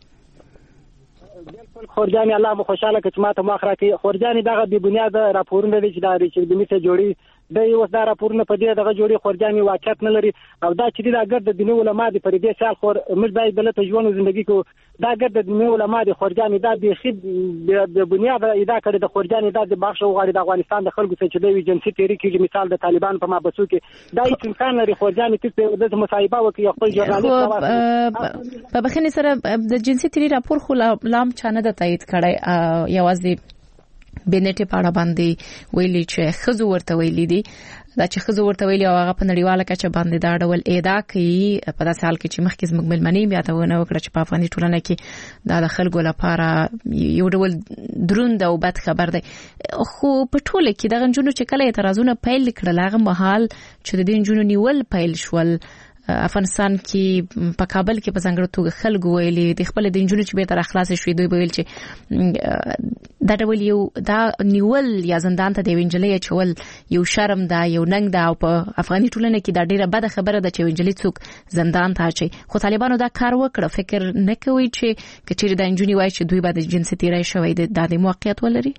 خورجاني الله مو خوشاله کچ ماته مخره کې خورجاني دغه د بنیاد راپورونه دي چې دا ریچارډ بنټ جوړي د یو دا راپورونه په دې دغه جوړي خورجاني واقعیت نه لري او دا چې دا ګرد د دیني علماء د پردې سال خور موږ باید دلته ژوند ژوندۍ کو دا ګرد د دیني علماء د خورجاني دا د خید د بنیاد ادا کړی د خورجاني دا د بخښ غواړي د افغانستان د خلکو څخه چې د جنسي تحریک کې مثال د طالبان په مابسو کې دا هیڅ امکان لري خورجاني چې د مصاحبه وکړي خپل ژورنالیست په بخښنې سره د جنسي تحریک راپور خو لام چانه د تایید کړی یوازې بنټ په اړه باندې ویلي چې خزو ورته ویلي دي دا چې خزو ورته ویلي او هغه په نړیواله کچه باندې دا ډول ادا کوي په داسې حال کې چې مخکې زموږ ملمنې بیا ته ونه وکړه چې په افغاني ټولنه کې دا د خلکو لپاره یو ډول دروند او بد خبر دی خو په ټوله کې دغه جنونو چې کله اعتراضونه پیل کړل هغه مهال چې د دې جنونو نیول پیل شول افغانستان کې په کابل کې په څنګه توګه خلکو ویلي د خپل د انجونو چې به تر اخلاص شوي دوی ویل چې دا ډول یو دا نیول یا زندان ته دی وینجلې چول یو شرم دا یو ننګ دا او په افغاني ټولنه کې دا ډیره بده خبره ده چې وینجلې څوک زندان ته اچي خو طالبانو دا کار وکړ فکر نه کوي چې کچېر د انجونی وای چې دوی به د جنسي تیرای شوی د دادي موقعیت ولري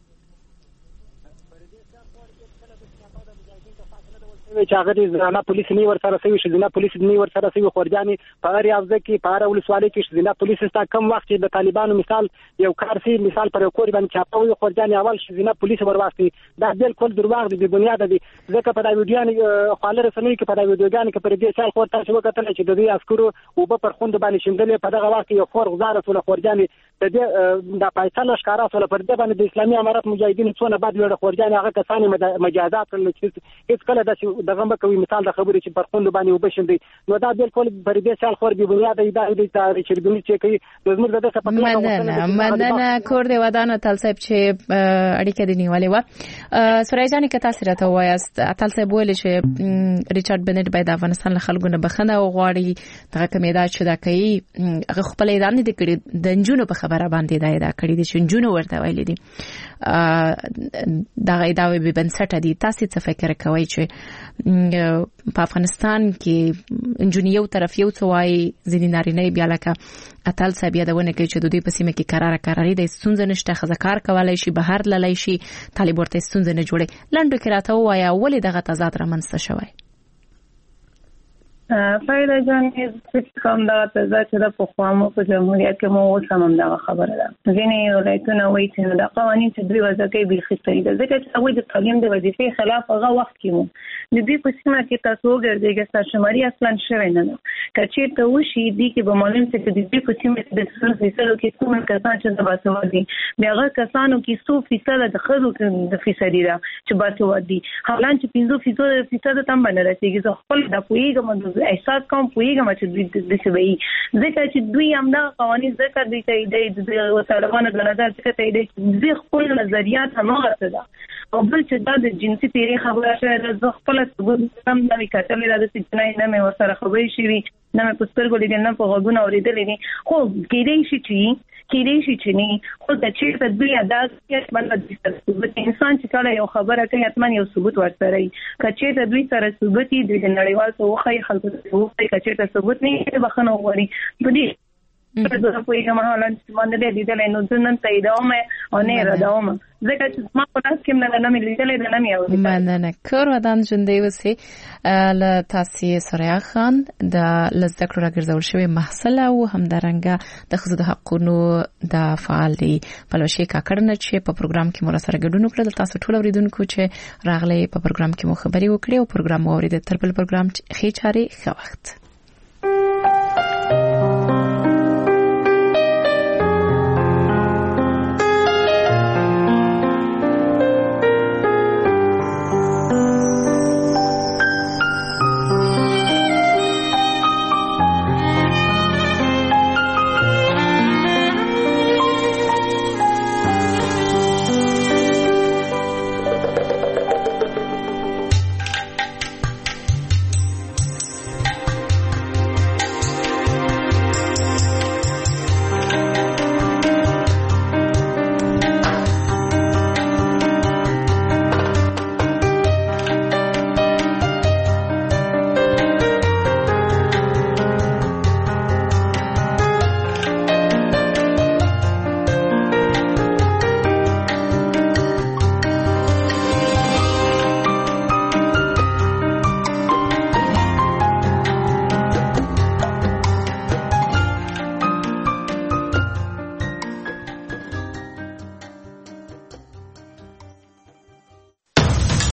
چې هغه د زنانه پولیس نه ور سره سوي شذنا پولیس نه ور سره سوي خورجاني په اړ یافزه کې په اړ ولسوالۍ کې شذنا پولیس ستا کم وخت د طالبانو مثال یو کارسي مثال پر کور باندې چاپوي خورجاني اول شذنا پولیس ورواستي دا بالکل درواغ دي د بنیاد دي ځکه په دا ویډیو خاله رسنۍ کې په دا ویډیوګان کې پر دې سال خور تاسو وکړل چې د دې عسکرو او په پرخوند باندې شندلې په دغه وخت یو خور غزاره سول خورجاني د دې د پایتل ښکارا سول پر دې باندې د اسلامي امارات مجاهدین څونه بعد ویډیو خورجاني هغه کسان مجازات کړل چې هیڅ کله د دغه مکوي مثال د خبرې چې پرخوند باندې وبشندي نو دا بالکل پر دې سال خور به بنیاد ادعا دي چې د دې چې کوي د زموږ د څه مدنه مدنه کور دی ودانه تل صاحب چې اړیکه دی نیولې و سورای جان کې تاسو راته وایست تل صاحب ویل چې ریچارډ بنټ باید افغانستان له خلکو نه بخنه وغواړي دغه کمیدا چې دا کوي هغه خپل اعلان دي کړی د انجونو په خبره باندې دا ادا کړی دي چې انجونو ورته ویل دي دا ادعا به بنسټ دي تاسو څه فکر کوئ چې په افغانستان کې انجونی یو طرف یو څوای ځینې نارینه بیا لکه اتل صاحب یادونه کوي چې د دوی په سیمه کې قرار قراري د ستونزې نشته خزکار کولای شي بهر للی شي طالب ورته ستونزې نه جوړي لنډو کې راته وایا ولې دغه تضاد رامنځته شوی فایده جان هیڅ کوم دا تضاد چې د پخوامو په جمهوریت کې مو سمم دا خبره ده ځینې ولایتونه وایي چې دا قوانين چې دوی وځي به خطري ده ځکه چې هغه د تعلیم د وظیفې خلاف هغه وخت کې مو د دې په سیمه کې تاسو وګورئ سرشماري اصلا شوی نه ده کچې ته وشي دي کې به معلوم څه کې د دې په سیمه کې د څو فیصدو کې څومره کسان چې د باسوادي بیا هغه کسانو کې څو فیصد د خزو د فیصدي ده چې باسوادي حالان چې پنځه فیصد فیصد تم باندې رسیدي زه خپل د پویګم د احساس کوم پویګم چې د څه وي ځکه چې دوی همدا قوانين ذکر دي چې د طالبانو د نظر څخه ته دې خپل نظریات همغه څه ده او بل چې دا د جنسي پیری خبره شوه د خپل څه هم نه وکړل د څه نه مې ورسره خبرې شوې نه مې پستر ګولې نه په غوګونه اورېدلې دي خو کېدې شي چې کېدې شي چې نه خو د چې په دې انداز کې باندې انسان چې کله یو خبره کوي اتمن یو ثبوت ورسره وي کچې ته دوی سره ثبوت دي د نړیوال توخی خلکو ته وایي کچې ته ثبوت نه بخنه وغوري په دې زه په یوه مهال چې باندې دې دلې نو ځنن ته ایدومه او نه راډومه ځکه چې ما په تاسو کې نه نه مې لیدلې نه مې اورېدل مننه کور ودان ژوندې وسی ل تاسو سریا خان د لزدکړو راګرځول شوی محصل او همدارنګه د خزو د حقونو د فعال دی پلوشي کاکړنه چې په پروګرام کې مور سره ګډون وکړل تاسو ټول اوریدونکو چې راغلي په پروګرام کې مو خبري وکړي او پروګرام اوریدل تر بل پروګرام خې چاري ښه وخت